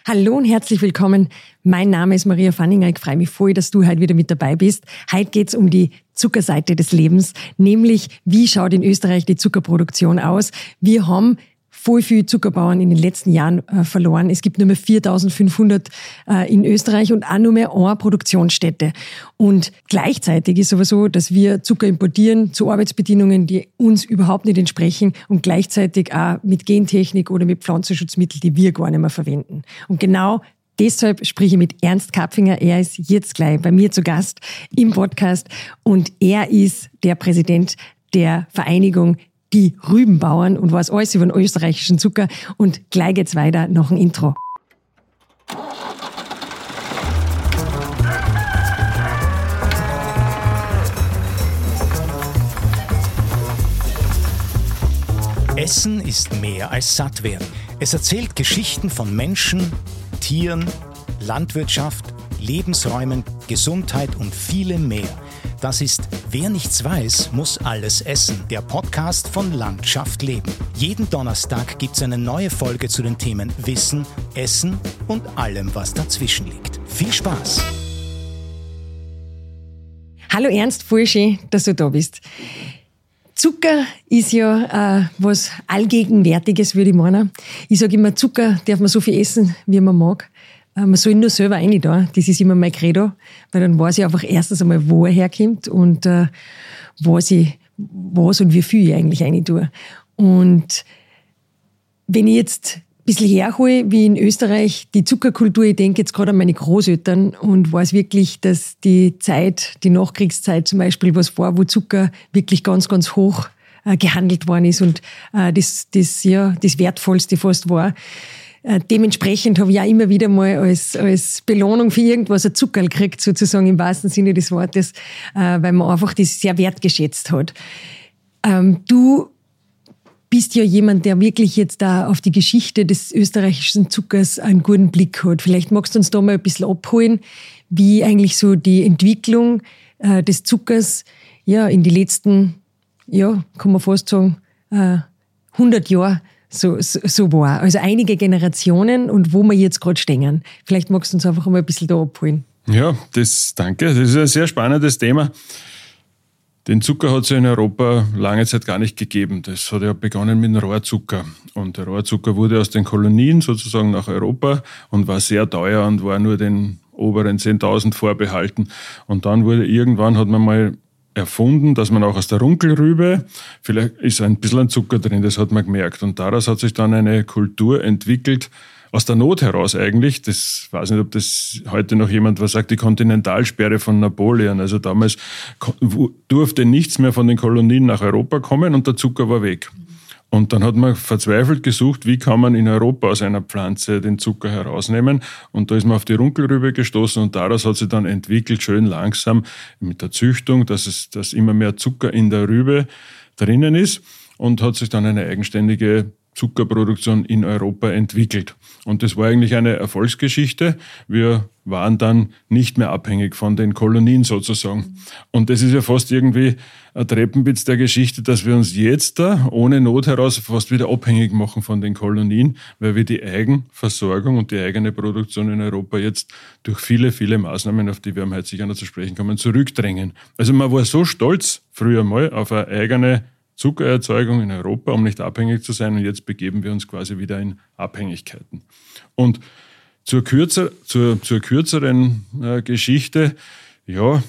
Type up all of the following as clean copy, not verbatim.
Hallo und herzlich willkommen. Mein Name ist Maria Fanninger. Ich freue mich voll, dass du heute wieder mit dabei bist. Heute geht's um die Zuckerseite des Lebens, nämlich wie schaut in Österreich die Zuckerproduktion aus. Wir haben voll viele Zuckerbauern in den letzten Jahren verloren. Es gibt nur mehr 4.500 in Österreich und auch nur mehr eine Produktionsstätte. Und gleichzeitig ist aber so, dass wir Zucker importieren zu Arbeitsbedingungen, die uns überhaupt nicht entsprechen und gleichzeitig auch mit Gentechnik oder mit Pflanzenschutzmitteln, die wir gar nicht mehr verwenden. Und genau deshalb spreche ich mit Ernst Kapfinger. Er ist jetzt gleich bei mir zu Gast im Podcast und er ist der Präsident der Vereinigung Die Rübenbauern und weiß alles über den österreichischen Zucker. Und gleich geht's weiter nach dem Intro. Essen ist mehr als satt werden. Es erzählt Geschichten von Menschen, Tieren, Landwirtschaft, Lebensräumen, Gesundheit und vielem mehr. Das ist Wer nichts weiß, muss alles essen. Der Podcast von Landschaft Leben. Jeden Donnerstag gibt es eine neue Folge zu den Themen Wissen, Essen und allem, was dazwischen liegt. Viel Spaß! Hallo Ernst, voll schön, dass du da bist. Zucker ist ja was Allgegenwärtiges, würde ich meinen. Ich sage immer, Zucker darf man so viel essen, wie man mag. Man soll ihn nur selber rein da. Das ist immer mein Credo, weil dann weiß ich einfach erstens einmal, wo er herkommt und was und wie viel ich eigentlich rein tue. Und wenn ich jetzt ein bisschen herhole, wie in Österreich die Zuckerkultur, ich denke jetzt gerade an meine Großeltern und weiß wirklich, dass die Nachkriegszeit zum Beispiel was war, wo Zucker wirklich ganz, ganz hoch gehandelt worden ist und das Wertvollste fast war. Dementsprechend habe ich auch immer wieder mal als Belohnung für irgendwas ein Zuckerl gekriegt, sozusagen im wahrsten Sinne des Wortes, weil man einfach das sehr wertgeschätzt hat. Du bist ja jemand, der wirklich jetzt da auf die Geschichte des österreichischen Zuckers einen guten Blick hat. Vielleicht magst du uns da mal ein bisschen abholen, wie eigentlich so die Entwicklung des Zuckers ja in die letzten, ja, kann man fast sagen, 100 Jahre so war. Also einige Generationen und wo wir jetzt gerade stehen. Vielleicht magst du uns einfach mal ein bisschen da abholen. Ja, danke. Das ist ein sehr spannendes Thema. Den Zucker hat es ja in Europa lange Zeit gar nicht gegeben. Das hat ja begonnen mit dem Rohrzucker. Und der Rohrzucker wurde aus den Kolonien sozusagen nach Europa und war sehr teuer und war nur den oberen 10.000 vorbehalten. Und dann hat man mal erfunden, dass man auch aus der Runkelrübe, vielleicht ist ein bisschen Zucker drin, das hat man gemerkt. Und daraus hat sich dann eine Kultur entwickelt, aus der Not heraus eigentlich. Das weiß nicht, ob das heute noch jemand was sagt, die Kontinentalsperre von Napoleon. Also damals durfte nichts mehr von den Kolonien nach Europa kommen und der Zucker war weg. Und dann hat man verzweifelt gesucht, wie kann man in Europa aus einer Pflanze den Zucker herausnehmen. Und da ist man auf die Runkelrübe gestoßen und daraus hat sich dann entwickelt, schön langsam mit der Züchtung, dass immer mehr Zucker in der Rübe drinnen ist und hat sich dann eine eigenständige Zuckerproduktion in Europa entwickelt. Und das war eigentlich eine Erfolgsgeschichte. Wir waren dann nicht mehr abhängig von den Kolonien sozusagen. Und das ist ja fast irgendwie ein Treppenwitz der Geschichte, dass wir uns jetzt da ohne Not heraus fast wieder abhängig machen von den Kolonien, weil wir die Eigenversorgung und die eigene Produktion in Europa jetzt durch viele, viele Maßnahmen, auf die wir heute sicher noch zu sprechen kommen, zurückdrängen. Also man war so stolz früher mal auf eine eigene Zuckererzeugung in Europa, um nicht abhängig zu sein. Und jetzt begeben wir uns quasi wieder in Abhängigkeiten. Und zur kürzeren Geschichte, ja,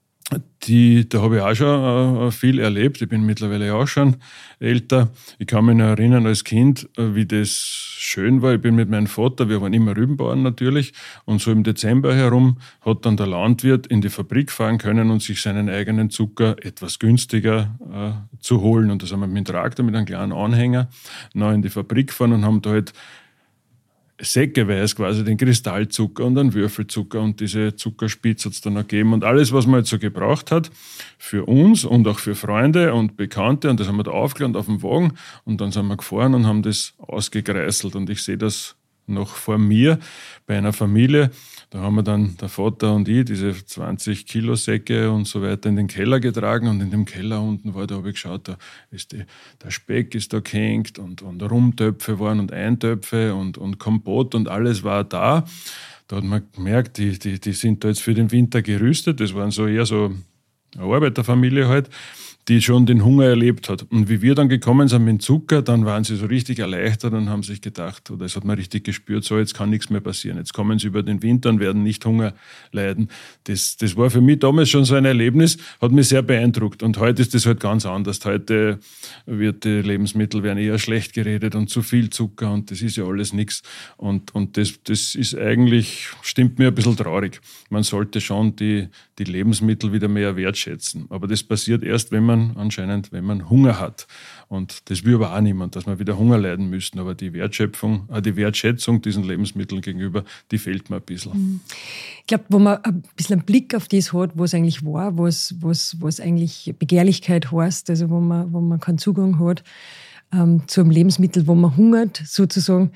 da habe ich auch schon viel erlebt. Ich bin mittlerweile auch schon älter. Ich kann mich noch erinnern als Kind, wie das schön war. Ich bin mit meinem Vater, wir waren immer Rübenbauern natürlich, und so im Dezember herum hat dann der Landwirt in die Fabrik fahren können und sich seinen eigenen Zucker etwas günstiger zu holen. Und da sind wir mit dem Traktor, mit einem kleinen Anhänger, noch in die Fabrik gefahren und haben da halt säckeweise quasi den Kristallzucker und den Würfelzucker und diese Zuckerspitze hat es dann noch gegeben und alles, was man halt so gebraucht hat, für uns und auch für Freunde und Bekannte, und das haben wir da aufgeladen auf dem Wagen und dann sind wir gefahren und haben das ausgekreißelt und ich sehe das noch vor mir bei einer Familie. Da haben wir dann, der Vater und ich, diese 20 Kilo Säcke und so weiter in den Keller getragen und in dem Keller unten da habe ich geschaut, da ist der Speck ist da gehängt und Rumtöpfe waren und Eintöpfe und Kompott und alles war da. Da hat man gemerkt, die sind da jetzt für den Winter gerüstet. Das waren so eher so eine Arbeiterfamilie halt, die schon den Hunger erlebt hat. Und wie wir dann gekommen sind mit dem Zucker, dann waren sie so richtig erleichtert und haben sich gedacht, oder das hat man richtig gespürt, so jetzt kann nichts mehr passieren. Jetzt kommen sie über den Winter und werden nicht Hunger leiden. Das war für mich damals schon so ein Erlebnis, hat mich sehr beeindruckt. Und heute ist das halt ganz anders. Heute wird die Lebensmittel werden eher schlecht geredet und zu viel Zucker und das ist ja alles nichts. Und das ist eigentlich, stimmt mir ein bisschen traurig. Man sollte schon die Lebensmittel wieder mehr wertschätzen. Aber das passiert erst, wenn man Hunger hat. Und das will aber auch niemand, dass wir wieder Hunger leiden müssen. Aber die Wertschätzung diesen Lebensmitteln gegenüber, die fehlt mir ein bisschen. Ich glaube, wo man ein bisschen einen Blick auf das hat, wo es eigentlich war, was eigentlich Begehrlichkeit heißt, also wo man keinen Zugang hat zu einem Lebensmittel, wo man hungert, sozusagen,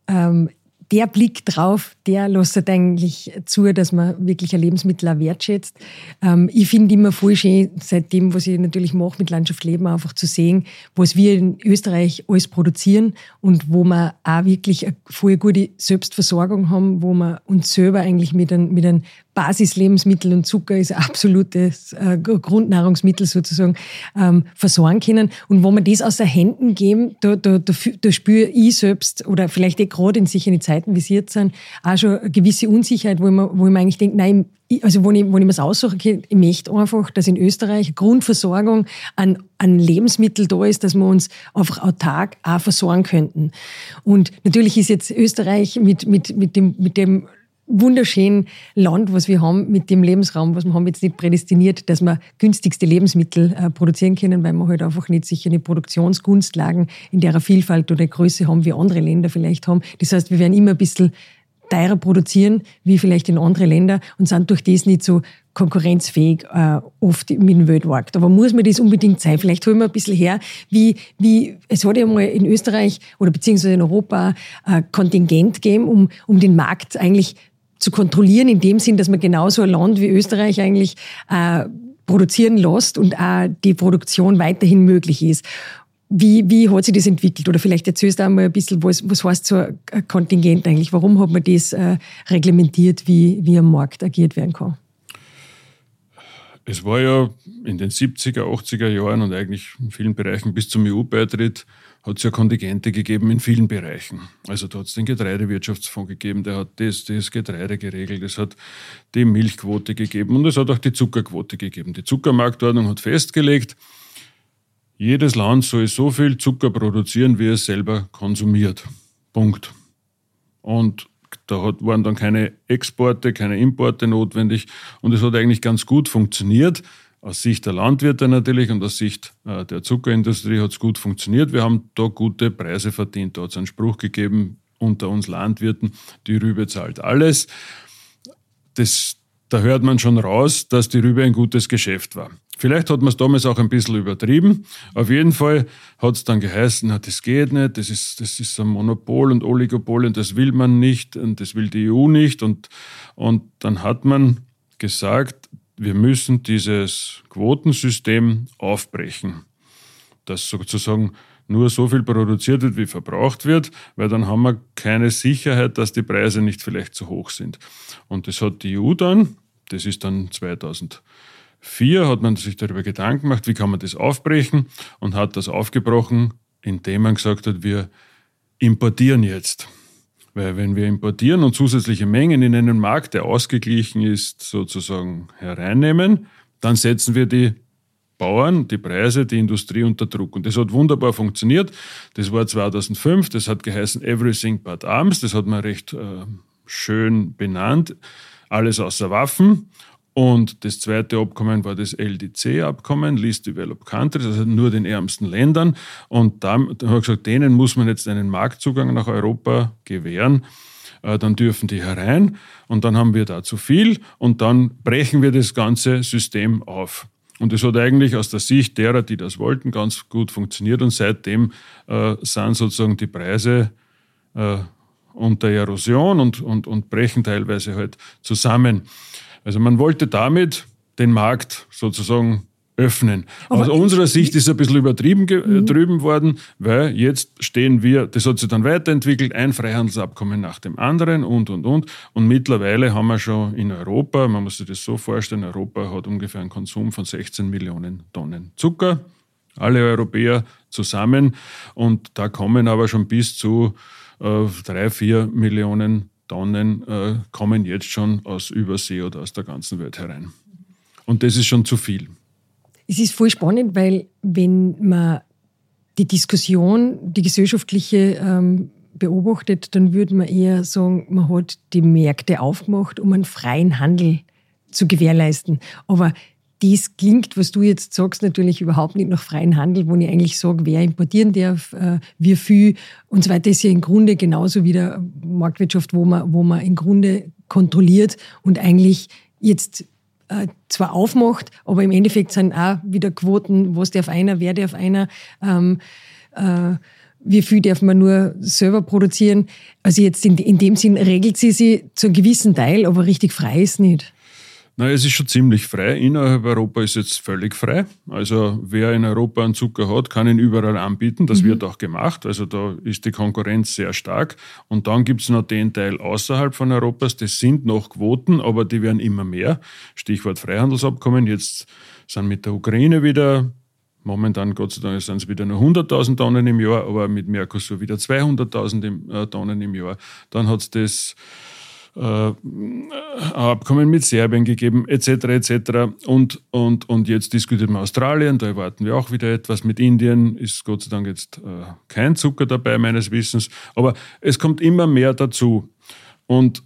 der Blick drauf, der lässt eigentlich zu, dass man wirklich ein Lebensmittel auch wertschätzt. Ich finde immer voll schön, seitdem, was ich natürlich mache, mit Landschaft leben, einfach zu sehen, was wir in Österreich alles produzieren und wo wir auch wirklich eine voll gute Selbstversorgung haben, wo wir uns selber eigentlich mit einem Basislebensmittel und Zucker ist ein absolutes Grundnahrungsmittel sozusagen versorgen können. Und wo wir das aus den Händen geben, da spüre ich selbst oder vielleicht gerade in sicheren Zeiten, wie sie jetzt sind, auch schon eine gewisse Unsicherheit, wo ich mir eigentlich denke, nein, also wo ich mir das aussuche, okay, ich möchte einfach, dass in Österreich eine Grundversorgung an Lebensmitteln da ist, dass wir uns einfach autark auch versorgen könnten. Und natürlich ist jetzt Österreich mit dem wunderschönen Land, was wir haben, mit dem Lebensraum, was wir haben, jetzt nicht prädestiniert, dass wir günstigste Lebensmittel produzieren können, weil wir halt einfach nicht sicher eine Produktionsgunstlagen in der Vielfalt oder Größe haben, wie andere Länder vielleicht haben. Das heißt, wir werden immer ein bisschen teurer produzieren, wie vielleicht in andere Länder und sind durch das nicht so konkurrenzfähig oft mit dem Weltmarkt. Aber muss man das unbedingt sein? Vielleicht holen wir ein bisschen her, wie es hat ja mal in Österreich oder beziehungsweise in Europa ein Kontingent gegeben, um den Markt eigentlich zu kontrollieren, in dem Sinn, dass man genauso ein Land wie Österreich eigentlich produzieren lässt und auch die Produktion weiterhin möglich ist. Wie hat sich das entwickelt? Oder vielleicht erzählst du auch mal ein bisschen, was heißt so ein Kontingent eigentlich? Warum hat man das reglementiert, wie am Markt agiert werden kann? Es war ja in den 70er, 80er Jahren und eigentlich in vielen Bereichen bis zum EU-Beitritt hat es ja Kontingente gegeben in vielen Bereichen. Also da hat es den Getreidewirtschaftsfonds gegeben, der hat das Getreide geregelt, es hat die Milchquote gegeben und es hat auch die Zuckerquote gegeben. Die Zuckermarktordnung hat festgelegt, jedes Land soll so viel Zucker produzieren, wie es selber konsumiert. Punkt. Und da waren dann keine Exporte, keine Importe notwendig und es hat eigentlich ganz gut funktioniert. Aus Sicht der Landwirte natürlich und aus Sicht der Zuckerindustrie hat es gut funktioniert. Wir haben da gute Preise verdient. Da hat es einen Spruch gegeben unter uns Landwirten, die Rübe zahlt alles. Da hört man schon raus, dass die Rübe ein gutes Geschäft war. Vielleicht hat man es damals auch ein bisschen übertrieben. Auf jeden Fall hat es dann geheißen, na, das geht nicht, das ist ein Monopol und Oligopol und das will man nicht und das will die EU nicht. Und dann hat man gesagt, wir müssen dieses Quotensystem aufbrechen, dass sozusagen nur so viel produziert wird, wie verbraucht wird, weil dann haben wir keine Sicherheit, dass die Preise nicht vielleicht zu hoch sind. Und das hat die EU dann, das ist dann 2004, hat man sich darüber Gedanken gemacht, wie kann man das aufbrechen und hat das aufgebrochen, indem man gesagt hat, wir importieren jetzt. Weil wenn wir importieren und zusätzliche Mengen in einen Markt, der ausgeglichen ist, sozusagen hereinnehmen, dann setzen wir die Bauern, die Preise, die Industrie unter Druck. Und das hat wunderbar funktioniert. Das war 2005, das hat geheißen Everything but Arms, das hat man recht schön benannt, alles außer Waffen. Und das zweite Abkommen war das LDC-Abkommen, Least Developed Countries, also nur den ärmsten Ländern. Und da haben wir gesagt, denen muss man jetzt einen Marktzugang nach Europa gewähren. Dann dürfen die herein und dann haben wir da zu viel und dann brechen wir das ganze System auf. Und das hat eigentlich aus der Sicht derer, die das wollten, ganz gut funktioniert und seitdem sind sozusagen die Preise unter Erosion und brechen teilweise halt zusammen. Also man wollte damit den Markt sozusagen öffnen. Aus unserer Sicht ist es ein bisschen übertrieben drüben worden, weil jetzt stehen wir, das hat sich dann weiterentwickelt, ein Freihandelsabkommen nach dem anderen und. Und mittlerweile haben wir schon in Europa, man muss sich das so vorstellen, Europa hat ungefähr einen Konsum von 16 Millionen Tonnen Zucker, alle Europäer zusammen, und da kommen aber schon bis zu 3-4 Millionen Tonnen kommen jetzt schon aus Übersee oder aus der ganzen Welt herein. Und das ist schon zu viel. Es ist voll spannend, weil wenn man die Diskussion, die gesellschaftliche beobachtet, dann würde man eher sagen, man hat die Märkte aufgemacht, um einen freien Handel zu gewährleisten. Aber das klingt, was du jetzt sagst, natürlich überhaupt nicht nach freiem Handel, wo ich eigentlich sage, wer importieren darf, wie viel und so weiter. Das ist ja im Grunde genauso wie der Marktwirtschaft, wo man im Grunde kontrolliert und eigentlich jetzt zwar aufmacht, aber im Endeffekt sind auch wieder Quoten, was darf einer, wer darf einer, wie viel darf man nur selber produzieren. Also jetzt in dem Sinn regelt sie sich zu einem gewissen Teil, aber richtig frei ist nicht. Na, es ist schon ziemlich frei. Innerhalb Europa ist jetzt völlig frei. Also wer in Europa einen Zucker hat, kann ihn überall anbieten. Das wird auch gemacht. Also da ist die Konkurrenz sehr stark. Und dann gibt es noch den Teil außerhalb von Europas. Das sind noch Quoten, aber die werden immer mehr. Stichwort Freihandelsabkommen. Jetzt sind mit der Ukraine wieder, momentan Gott sei Dank sind es wieder nur 100.000 Tonnen im Jahr, aber mit Mercosur wieder 200.000 Tonnen im Jahr. Dann hat es das Abkommen mit Serbien gegeben, etc. Und jetzt diskutiert man Australien, da erwarten wir auch wieder etwas. Mit Indien ist Gott sei Dank jetzt kein Zucker dabei, meines Wissens. Aber es kommt immer mehr dazu. Und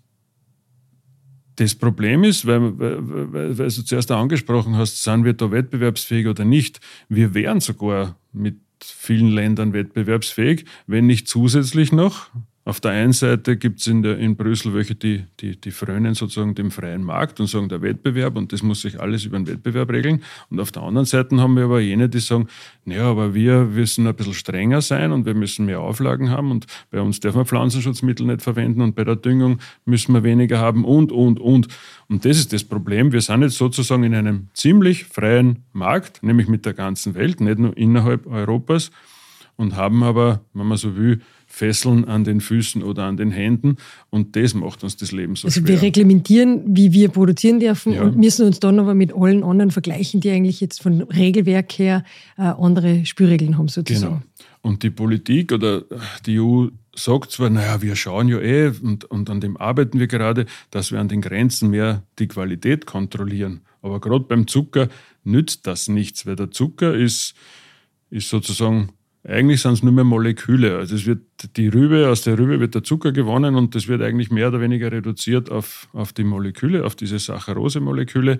das Problem ist, weil du zuerst angesprochen hast, sind wir da wettbewerbsfähig oder nicht? Wir wären sogar mit vielen Ländern wettbewerbsfähig, wenn nicht zusätzlich noch. Auf der einen Seite gibt es in Brüssel welche, die frönen sozusagen dem freien Markt und sagen, der Wettbewerb, und das muss sich alles über den Wettbewerb regeln. Und auf der anderen Seite haben wir aber jene, die sagen, naja, aber wir müssen ein bisschen strenger sein und wir müssen mehr Auflagen haben und bei uns dürfen wir Pflanzenschutzmittel nicht verwenden und bei der Düngung müssen wir weniger haben und. Und das ist das Problem. Wir sind jetzt sozusagen in einem ziemlich freien Markt, nämlich mit der ganzen Welt, nicht nur innerhalb Europas, und haben aber, wenn man so will, Fesseln an den Füßen oder an den Händen, und das macht uns das Leben so schwer. Also wir reglementieren, wie wir produzieren dürfen, und müssen uns dann aber mit allen anderen vergleichen, die eigentlich jetzt von Regelwerk her andere Spielregeln haben sozusagen. Genau. Und die Politik oder die EU sagt zwar, naja, wir schauen ja und an dem arbeiten wir gerade, dass wir an den Grenzen mehr die Qualität kontrollieren. Aber gerade beim Zucker nützt das nichts, weil der Zucker ist sozusagen, eigentlich sind es nur mehr Moleküle. Also es wird aus der Rübe wird der Zucker gewonnen und das wird eigentlich mehr oder weniger reduziert auf die Moleküle, auf diese Saccharose-Moleküle,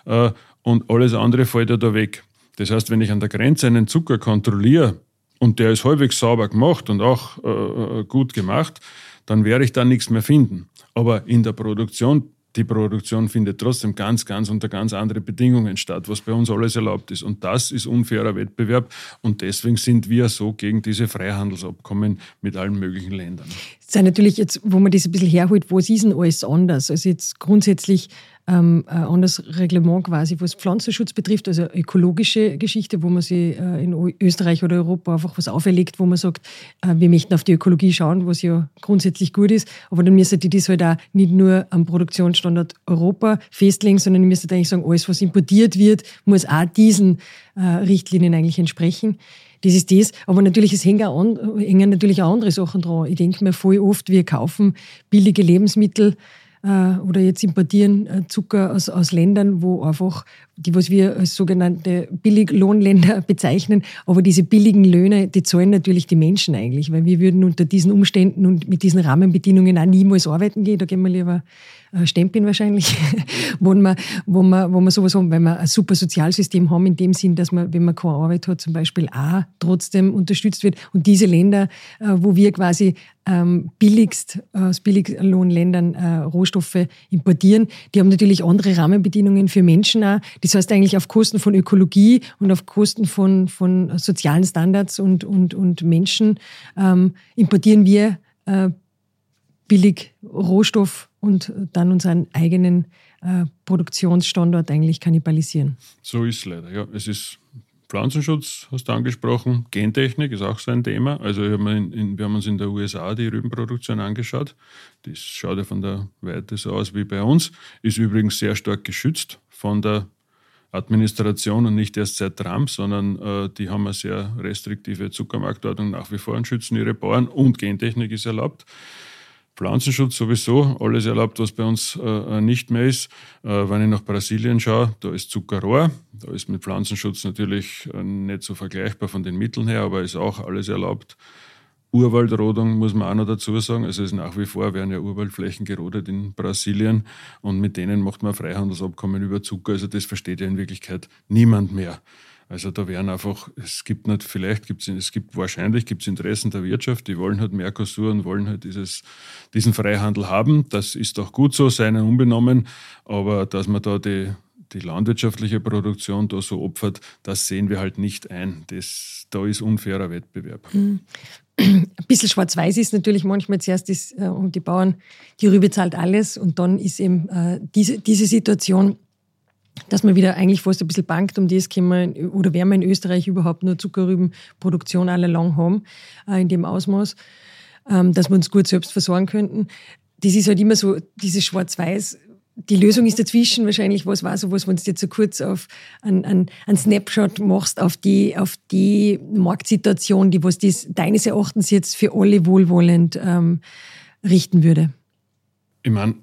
und alles andere fällt ja da weg. Das heißt, wenn ich an der Grenze einen Zucker kontrolliere und der ist halbwegs sauber gemacht und auch gut gemacht, dann werde ich da nichts mehr finden. Aber in der Produktion, die Produktion findet trotzdem ganz unter ganz andere Bedingungen statt, was bei uns alles erlaubt ist. Und das ist unfairer Wettbewerb. Und deswegen sind wir so gegen diese Freihandelsabkommen mit allen möglichen Ländern. Das ist natürlich jetzt, wo man das ein bisschen herholt, was ist denn alles anders? Also jetzt grundsätzlich ein anderes Reglement quasi, was Pflanzenschutz betrifft, also ökologische Geschichte, wo man sich in Österreich oder Europa einfach was auferlegt, wo man sagt, wir möchten auf die Ökologie schauen, was ja grundsätzlich gut ist, aber dann müsste die das halt auch nicht nur am Produktionsstandort Europa festlegen, sondern müsste eigentlich sagen, alles, was importiert wird, muss auch diesen Richtlinien eigentlich entsprechen. Das ist das. Aber natürlich, es hängen natürlich auch andere Sachen dran. Ich denke mir voll oft, wir kaufen billige Lebensmittel oder jetzt importieren Zucker aus Ländern, wo einfach, die was wir als sogenannte Billiglohnländer bezeichnen, aber diese billigen Löhne, die zahlen natürlich die Menschen eigentlich, weil wir würden unter diesen Umständen und mit diesen Rahmenbedingungen auch niemals arbeiten gehen, da gehen wir lieber stempeln wahrscheinlich, wo wir sowas haben, weil wir ein super Sozialsystem haben, in dem Sinn, dass man, wenn man keine Arbeit hat, zum Beispiel auch trotzdem unterstützt wird. Und diese Länder, wo wir quasi billigst aus Billiglohnländern Rohstoffe importieren, die haben natürlich andere Rahmenbedingungen für Menschen auch. Das heißt eigentlich auf Kosten von Ökologie und auf Kosten von sozialen Standards und Menschen importieren wir billig Rohstoff und dann unseren eigenen Produktionsstandort eigentlich kannibalisieren. So ist es leider, ja. Es ist Pflanzenschutz, hast du angesprochen, Gentechnik ist auch so ein Thema. Also wir haben uns in der USA die Rübenproduktion angeschaut. Das schaut ja von der Weite so aus wie bei uns. Ist übrigens sehr stark geschützt von der Administration und nicht erst seit Trump, sondern die haben eine sehr restriktive Zuckermarktordnung nach wie vor und schützen ihre Bauern, und Gentechnik ist erlaubt. Pflanzenschutz sowieso, alles erlaubt, was bei uns nicht mehr ist. Wenn ich nach Brasilien schaue, da ist Zuckerrohr, da ist mit Pflanzenschutz natürlich nicht so vergleichbar von den Mitteln her, aber ist auch alles erlaubt. Urwaldrodung muss man auch noch dazu sagen, also es nach wie vor werden ja Urwaldflächen gerodet in Brasilien und mit denen macht man Freihandelsabkommen über Zucker, also das versteht ja in Wirklichkeit niemand mehr. Also da werden einfach, wahrscheinlich gibt es Interessen der Wirtschaft, die wollen halt Mercosur und wollen halt diesen Freihandel haben. Das ist auch gut so, seien unbenommen, aber dass man da die landwirtschaftliche Produktion da so opfert, das sehen wir halt nicht ein. Da ist unfairer Wettbewerb. Ein bisschen schwarz-weiß ist natürlich manchmal zuerst um die Bauern, die Rübe zahlt alles, und dann ist eben diese Situation, dass man wieder eigentlich fast ein bisschen bangt, um das können wir, oder werden wir in Österreich überhaupt nur Zuckerrübenproduktion alle lang haben, in dem Ausmaß, dass wir uns gut selbst versorgen könnten. Das ist halt immer so, dieses Schwarz-Weiß. Die Lösung ist dazwischen wahrscheinlich was, wenn du jetzt so kurz auf einen Snapshot machst auf die Marktsituation, die was das deines Erachtens jetzt für alle wohlwollend richten würde. Ich meine,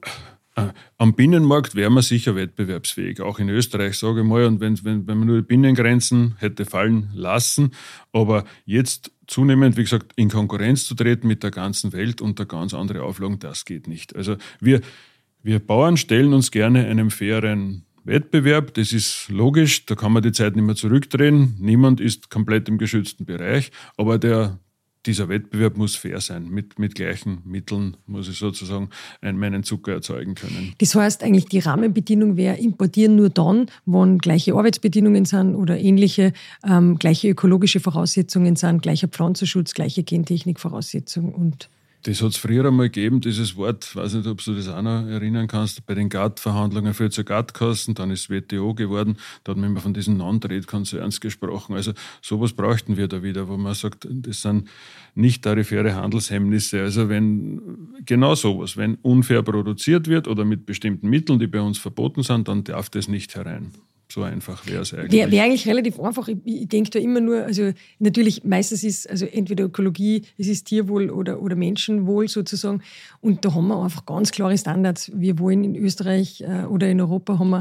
am Binnenmarkt wären wir sicher wettbewerbsfähig, auch in Österreich, sage ich mal. Und wenn man nur die Binnengrenzen hätte fallen lassen, aber jetzt zunehmend, wie gesagt, in Konkurrenz zu treten mit der ganzen Welt unter ganz andere Auflagen, das geht nicht. Also wir Bauern stellen uns gerne einem fairen Wettbewerb, das ist logisch, da kann man die Zeit nicht mehr zurückdrehen. Niemand ist komplett im geschützten Bereich, aber dieser Wettbewerb muss fair sein. Mit gleichen Mitteln muss ich sozusagen meinen Zucker erzeugen können. Das heißt eigentlich, die Rahmenbedingung wäre, importieren nur dann, wenn gleiche Arbeitsbedingungen sind oder ähnliche, gleiche ökologische Voraussetzungen sind, gleicher Pflanzenschutz, gleiche Gentechnikvoraussetzungen und... Das hat es früher einmal gegeben, dieses Wort, weiß nicht, ob du das auch noch erinnern kannst, bei den GATT-Verhandlungen für zur GATT-Kassen, dann ist WTO geworden, da hat man immer von diesen Non-Trade-Concerns gesprochen. Also sowas bräuchten wir da wieder, wo man sagt, das sind nicht tarifäre Handelshemmnisse. Also genau sowas, wenn unfair produziert wird oder mit bestimmten Mitteln, die bei uns verboten sind, dann darf das nicht herein. So einfach wäre es eigentlich. Wäre eigentlich relativ einfach. Ich denke da immer nur, also natürlich meistens ist also entweder Ökologie, es ist Tierwohl oder Menschenwohl sozusagen. Und da haben wir einfach ganz klare Standards. Wir wollen in Österreich oder in Europa haben wir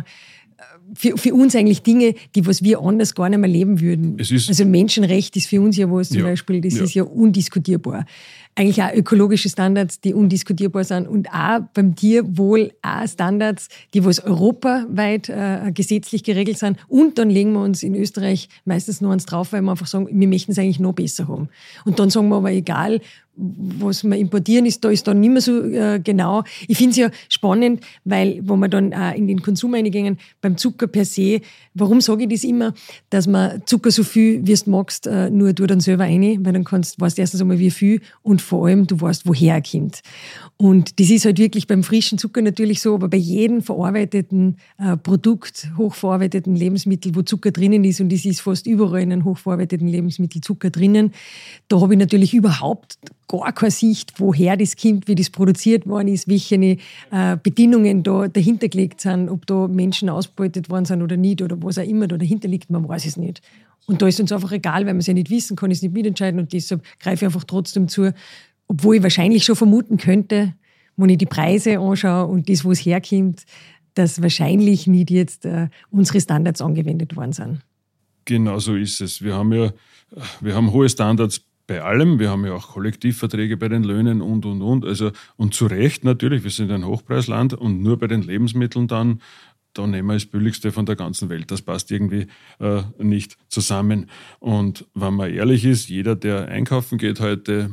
für uns eigentlich Dinge, was wir anders gar nicht mehr leben würden. Also Menschenrecht ist für uns ja was zum Beispiel, das ist ja undiskutierbar. Eigentlich auch ökologische Standards, die undiskutierbar sind, und auch beim Tierwohl auch Standards, die was europaweit gesetzlich geregelt sind, und dann legen wir uns in Österreich meistens nur eins drauf, weil wir einfach sagen, wir möchten es eigentlich noch besser haben. Und dann sagen wir aber, egal, was wir importieren, ist dann nicht mehr so genau. Ich finde es ja spannend, weil, wo wir dann auch in den Konsum eingehen, beim Zucker per se, warum sage ich das immer, dass man Zucker so viel, wie du magst, nur du dann selber rein, weil dann weißt du erstens einmal wie viel und vor allem du weißt, woher er kommt. Und das ist halt wirklich beim frischen Zucker natürlich so, aber bei jedem verarbeiteten Produkt, hochverarbeiteten Lebensmittel, wo Zucker drinnen ist, und das ist fast überall in einem hochverarbeiteten Lebensmittel Zucker drinnen, da habe ich natürlich überhaupt gar keine Sicht, woher das kommt, wie das produziert worden ist, welche Bedingungen da dahinter gelegt sind, ob da Menschen ausgebeutet worden sind oder nicht oder was auch immer da dahinter liegt, man weiß es nicht. Und da ist uns einfach egal, weil wir es ja nicht wissen, kann ich es nicht mitentscheiden, und deshalb greife ich einfach trotzdem zu, obwohl ich wahrscheinlich schon vermuten könnte, wenn ich die Preise anschaue und das, wo es herkommt, dass wahrscheinlich nicht jetzt unsere Standards angewendet worden sind. Genau so ist es. Wir haben hohe Standards bei allem. Wir haben ja auch Kollektivverträge bei den Löhnen und. Also, und zu Recht natürlich, wir sind ein Hochpreisland, und nur bei den Lebensmitteln da nehmen wir das Billigste von der ganzen Welt. Das passt irgendwie nicht zusammen. Und wenn man ehrlich ist, jeder, der einkaufen geht heute,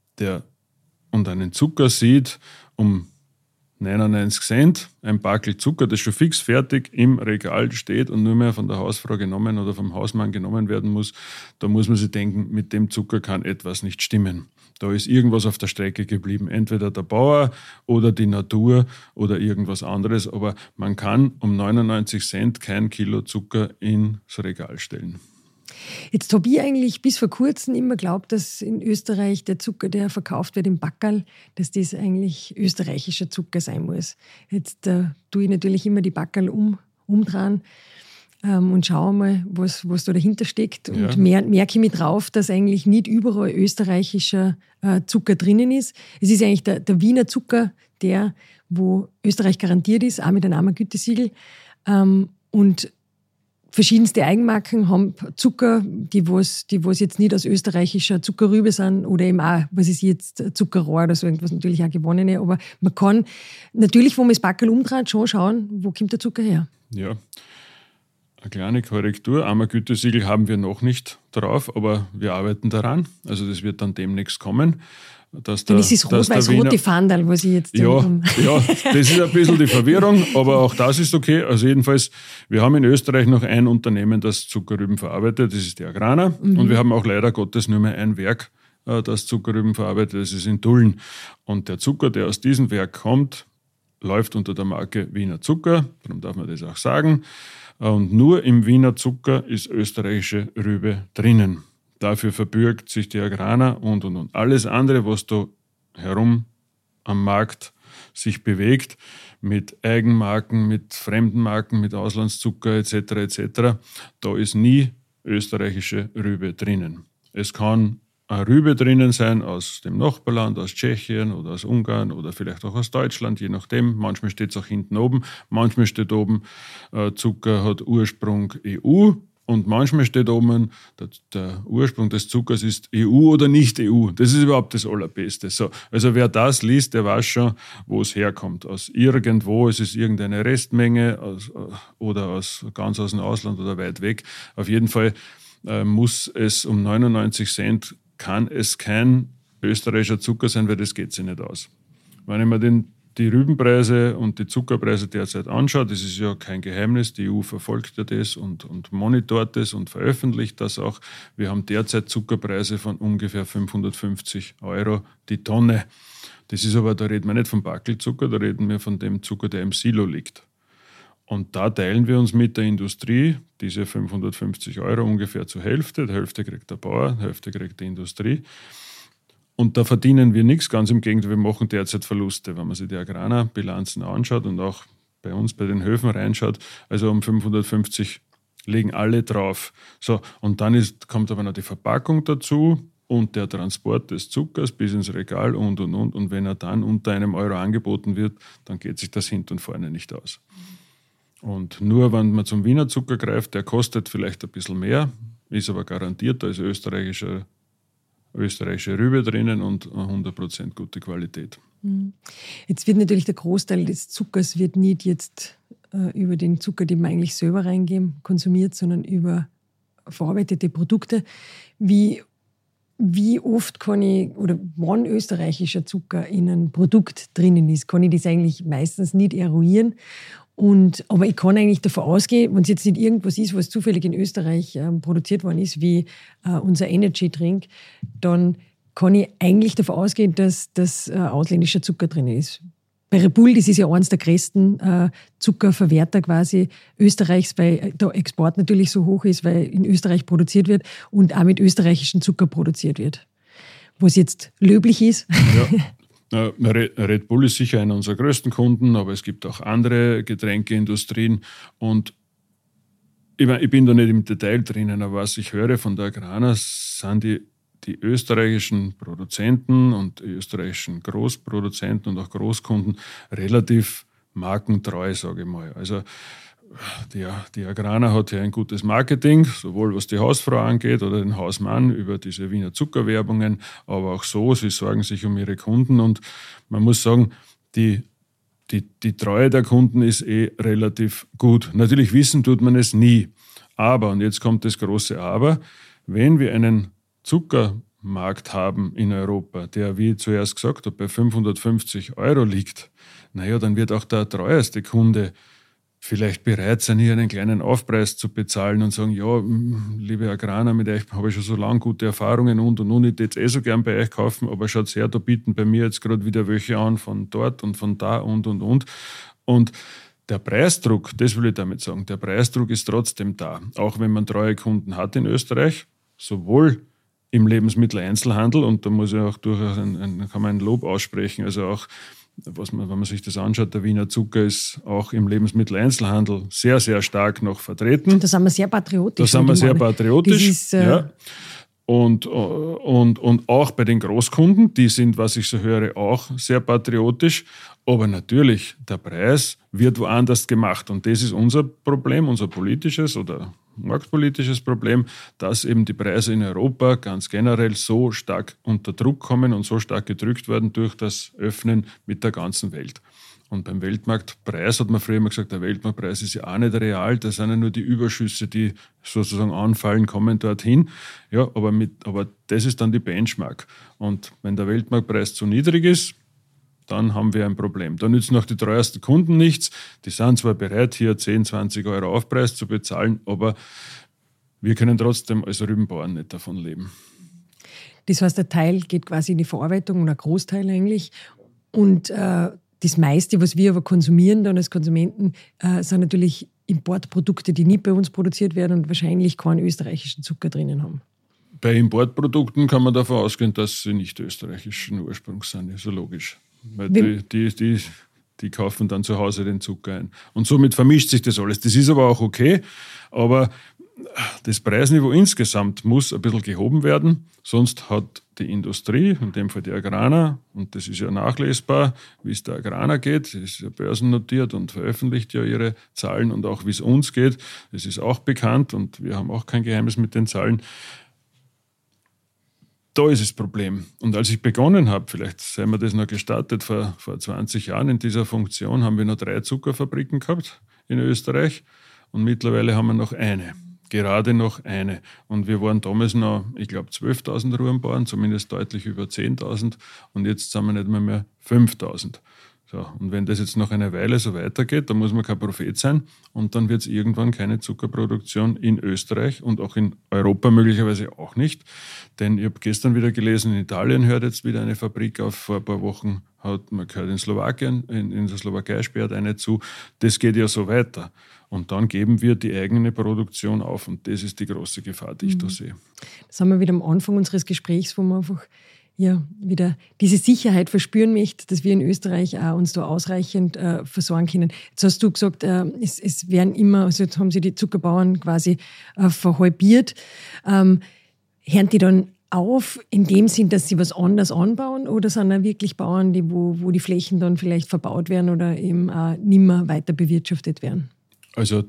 und einen Zucker sieht, um 99 Cent, ein Packel Zucker, das schon fix fertig im Regal steht und nur mehr von der Hausfrau genommen oder vom Hausmann genommen werden muss, da muss man sich denken, mit dem Zucker kann etwas nicht stimmen. Da ist irgendwas auf der Strecke geblieben, entweder der Bauer oder die Natur oder irgendwas anderes, aber man kann um 99 Cent kein Kilo Zucker ins Regal stellen. Jetzt habe ich eigentlich bis vor kurzem immer geglaubt, dass in Österreich der Zucker, der verkauft wird im Backerl, dass das eigentlich österreichischer Zucker sein muss. Jetzt tue ich natürlich immer die Backerl umdrehen und schaue mal, was da dahinter steckt. Und merke mich drauf, dass eigentlich nicht überall österreichischer Zucker drinnen ist. Es ist eigentlich der Wiener Zucker, der, wo Österreich garantiert ist, auch mit einem AMA-Gütesiegel. Und verschiedenste Eigenmarken haben Zucker, die was jetzt nicht aus österreichischer Zuckerrübe sind oder eben auch, was ist jetzt, Zuckerrohr oder so irgendwas, natürlich auch gewonnene. Aber man kann natürlich, wo man das Backerl umdreht, schon schauen, wo kommt der Zucker her. Ja, eine kleine Korrektur. AMA-Gütesiegel haben wir noch nicht drauf, aber wir arbeiten daran. Also das wird dann demnächst kommen. Dann ist es rot-weiß-rote Fahndal, was ich jetzt ja, das ist ein bisschen die Verwirrung, aber auch das ist okay. Also jedenfalls, wir haben in Österreich noch ein Unternehmen, das Zuckerrüben verarbeitet, das ist die Agrana. Und wir haben auch leider Gottes nur mehr ein Werk, das Zuckerrüben verarbeitet, das ist in Tulln. Und der Zucker, der aus diesem Werk kommt, läuft unter der Marke Wiener Zucker, darum darf man das auch sagen. Und nur im Wiener Zucker ist österreichische Rübe drinnen. Dafür verbürgt sich die Agrana und. Alles andere, was da herum am Markt sich bewegt, mit Eigenmarken, mit Fremdenmarken, mit Auslandszucker etc., da ist nie österreichische Rübe drinnen. Es kann eine Rübe drinnen sein aus dem Nachbarland, aus Tschechien oder aus Ungarn oder vielleicht auch aus Deutschland, je nachdem. Manchmal steht es auch hinten oben, manchmal steht oben, Zucker hat Ursprung EU. Und manchmal steht oben, der Ursprung des Zuckers ist EU oder nicht EU. Das ist überhaupt das Allerbeste. So, also wer das liest, der weiß schon, wo es herkommt. Aus irgendwo, es ist irgendeine Restmenge oder ganz aus dem Ausland oder weit weg. Auf jeden Fall muss es um 99 Cent, kann es kein österreichischer Zucker sein, weil das geht sich nicht aus. Wenn ich mir die Rübenpreise und die Zuckerpreise derzeit anschaut, das ist ja kein Geheimnis, die EU verfolgt ja das und monitort das und veröffentlicht das auch. Wir haben derzeit Zuckerpreise von ungefähr 550 € die Tonne. Das ist aber, da reden wir nicht vom Backelzucker, da reden wir von dem Zucker, der im Silo liegt. Und da teilen wir uns mit der Industrie diese 550 € ungefähr zur Hälfte. Die Hälfte kriegt der Bauer, die Hälfte kriegt die Industrie. Und da verdienen wir nichts, ganz im Gegenteil, wir machen derzeit Verluste. Wenn man sich die Agrana-Bilanzen anschaut und auch bei uns bei den Höfen reinschaut, also um 550 legen alle drauf. So, und dann kommt aber noch die Verpackung dazu und der Transport des Zuckers bis ins Regal und. Und wenn er dann unter einem Euro angeboten wird, dann geht sich das hinten und vorne nicht aus. Und nur wenn man zum Wiener Zucker greift, der kostet vielleicht ein bisschen mehr, ist aber garantiert, da ist österreichische Rübe drinnen und 100% gute Qualität. Jetzt wird natürlich der Großteil des Zuckers wird nicht jetzt über den Zucker, den wir eigentlich selber reingeben, konsumiert, sondern über verarbeitete Produkte. Wie oft kann ich, oder wann österreichischer Zucker in einem Produkt drinnen ist, kann ich das eigentlich meistens nicht eruieren. Aber ich kann eigentlich davon ausgehen, wenn es jetzt nicht irgendwas ist, was zufällig in Österreich produziert worden ist, wie unser Energy-Drink, dann kann ich eigentlich davon ausgehen, dass das ausländischer Zucker drin ist. Bei Red Bull, das ist ja eines der größten Zuckerverwerter quasi Österreichs, weil der Export natürlich so hoch ist, weil in Österreich produziert wird und auch mit österreichischem Zucker produziert wird. Was jetzt löblich ist. Ja. Red Bull ist sicher einer unserer größten Kunden, aber es gibt auch andere Getränkeindustrien. Und ich bin da nicht im Detail drinnen, aber was ich höre von der Agrana, sind die österreichischen Produzenten und die österreichischen Großproduzenten und auch Großkunden relativ markentreu, sage ich mal. Also die Agrana hat ja ein gutes Marketing, sowohl was die Hausfrau angeht oder den Hausmann über diese Wiener Zuckerwerbungen, aber auch so, sie sorgen sich um ihre Kunden und man muss sagen, die Treue der Kunden ist relativ gut. Natürlich wissen tut man es nie, aber, und jetzt kommt das große Aber, wenn wir einen Zuckermarkt haben in Europa, der, wie ich zuerst gesagt habe, bei 550 € liegt, naja, dann wird auch der treueste Kunde vielleicht bereit sind, hier einen kleinen Aufpreis zu bezahlen und sagen, ja, liebe Agrarer, mit euch habe ich schon so lange gute Erfahrungen und. Ich würde so gern bei euch kaufen, aber schaut her, da bieten bei mir jetzt gerade wieder welche an von dort und von da und. Und der Preisdruck, das will ich damit sagen, der Preisdruck ist trotzdem da. Auch wenn man treue Kunden hat in Österreich, sowohl im Lebensmitteleinzelhandel, und da muss ich auch durchaus kann man ein Lob aussprechen, also auch, wenn man sich das anschaut, der Wiener Zucker ist auch im Lebensmitteleinzelhandel sehr, sehr stark noch vertreten. Da sind wir sehr patriotisch. Das ist, ja. Und auch bei den Großkunden, die sind, was ich so höre, auch sehr patriotisch. Aber natürlich, der Preis wird woanders gemacht. Und das ist unser Problem, unser politisches oder marktpolitisches Problem, dass eben die Preise in Europa ganz generell so stark unter Druck kommen und so stark gedrückt werden durch das Öffnen mit der ganzen Welt. Und beim Weltmarktpreis hat man früher immer gesagt, der Weltmarktpreis ist ja auch nicht real, das sind ja nur die Überschüsse, die sozusagen anfallen, kommen dorthin. Ja, aber das ist dann die Benchmark. Und wenn der Weltmarktpreis zu niedrig ist, dann haben wir ein Problem. Da nützen auch die teuersten Kunden nichts. Die sind zwar bereit, hier 10, 20 Euro Aufpreis zu bezahlen, aber wir können trotzdem als Rübenbauern nicht davon leben. Das heißt, der Teil geht quasi in die Verarbeitung, oder ein Großteil eigentlich. Und das meiste, was wir aber konsumieren dann als Konsumenten, sind natürlich Importprodukte, die nicht bei uns produziert werden und wahrscheinlich keinen österreichischen Zucker drinnen haben. Bei Importprodukten kann man davon ausgehen, dass sie nicht österreichischen Ursprungs sind. Das ist ja logisch. Weil die kaufen dann zu Hause den Zucker ein. Und somit vermischt sich das alles. Das ist aber auch okay. Aber das Preisniveau insgesamt muss ein bisschen gehoben werden. Sonst hat die Industrie, in dem Fall die Agrarer, und das ist ja nachlesbar, wie es der Agrarer geht, das ist ja börsennotiert und veröffentlicht ja ihre Zahlen, und auch wie es uns geht, das ist auch bekannt und wir haben auch kein Geheimnis mit den Zahlen. Da ist das Problem. Und als ich begonnen habe, vielleicht sei mir das noch gestartet, vor 20 Jahren in dieser Funktion, haben wir noch 3 Zuckerfabriken gehabt in Österreich und mittlerweile haben wir noch eine. Gerade noch eine. Und wir waren damals noch, ich glaube, 12.000 Ruhrenbauern, zumindest deutlich über 10.000. Und jetzt sind wir nicht mehr 5.000. So, und wenn das jetzt noch eine Weile so weitergeht, dann muss man kein Prophet sein. Und dann wird es irgendwann keine Zuckerproduktion in Österreich und auch in Europa möglicherweise auch nicht. Denn ich habe gestern wieder gelesen, in Italien hört jetzt wieder eine Fabrik auf. Vor ein paar Wochen hat man gehört, in der Slowakei sperrt eine zu. Das geht ja so weiter. Und dann geben wir die eigene Produktion auf. Und das ist die große Gefahr, die ich da sehe. Das haben wir wieder am Anfang unseres Gesprächs, wo wir einfach wieder diese Sicherheit verspüren möchte, dass wir in Österreich auch uns da ausreichend versorgen können. Jetzt hast du gesagt, es werden immer, also jetzt haben sie die Zuckerbauern quasi verhalbiert. Hören die dann auf in dem Sinn, dass sie was anderes anbauen, oder sind da wirklich Bauern, wo die Flächen dann vielleicht verbaut werden oder eben nimmer weiter bewirtschaftet werden? Also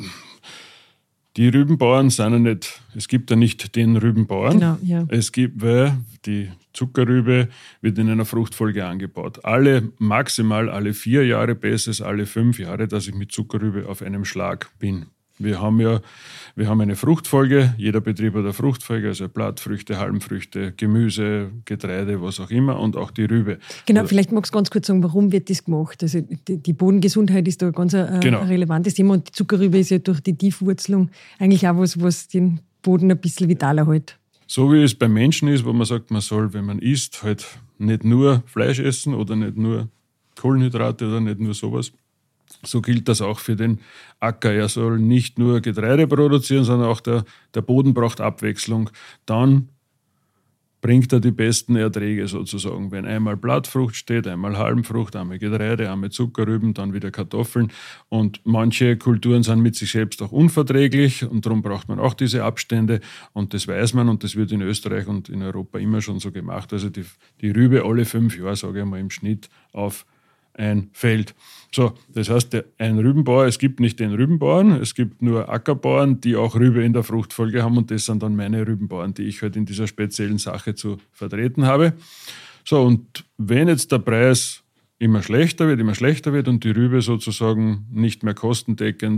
die Rübenbauern sind ja nicht, es gibt ja nicht den Rübenbauern. Genau, ja. Es gibt, weil die Zuckerrübe wird in einer Fruchtfolge angebaut. Maximal alle 4 Jahre, besser alle 5 Jahre, dass ich mit Zuckerrübe auf einem Schlag bin. Wir haben eine Fruchtfolge, jeder Betrieb hat eine Fruchtfolge, also Blattfrüchte, Halmfrüchte, Gemüse, Getreide, was auch immer, und auch die Rübe. Genau, vielleicht magst du ganz kurz sagen, warum wird das gemacht? Also die Bodengesundheit ist da ein ganz relevantes Thema, und die Zuckerrübe ist ja durch die Tiefwurzelung eigentlich auch was den Boden ein bisschen vitaler hält. So wie es beim Menschen ist, wo man sagt, man soll, wenn man isst, halt nicht nur Fleisch essen oder nicht nur Kohlenhydrate oder nicht nur sowas. So gilt das auch für den Acker. Er soll nicht nur Getreide produzieren, sondern auch der Boden braucht Abwechslung. Dann bringt er die besten Erträge sozusagen. Wenn einmal Blattfrucht steht, einmal Halmfrucht, einmal Getreide, einmal Zuckerrüben, dann wieder Kartoffeln. Und manche Kulturen sind mit sich selbst auch unverträglich, und darum braucht man auch diese Abstände. Und das weiß man, und das wird in Österreich und in Europa immer schon so gemacht. Also die Rübe alle 5 Jahre, sage ich mal, im Schnitt auf ein Feld. So, das heißt, ein Rübenbauer, es gibt nicht den Rübenbauern, es gibt nur Ackerbauern, die auch Rübe in der Fruchtfolge haben, und das sind dann meine Rübenbauern, die ich halt in dieser speziellen Sache zu vertreten habe. So, und wenn jetzt der Preis immer schlechter wird und die Rübe sozusagen nicht mehr kostendeckend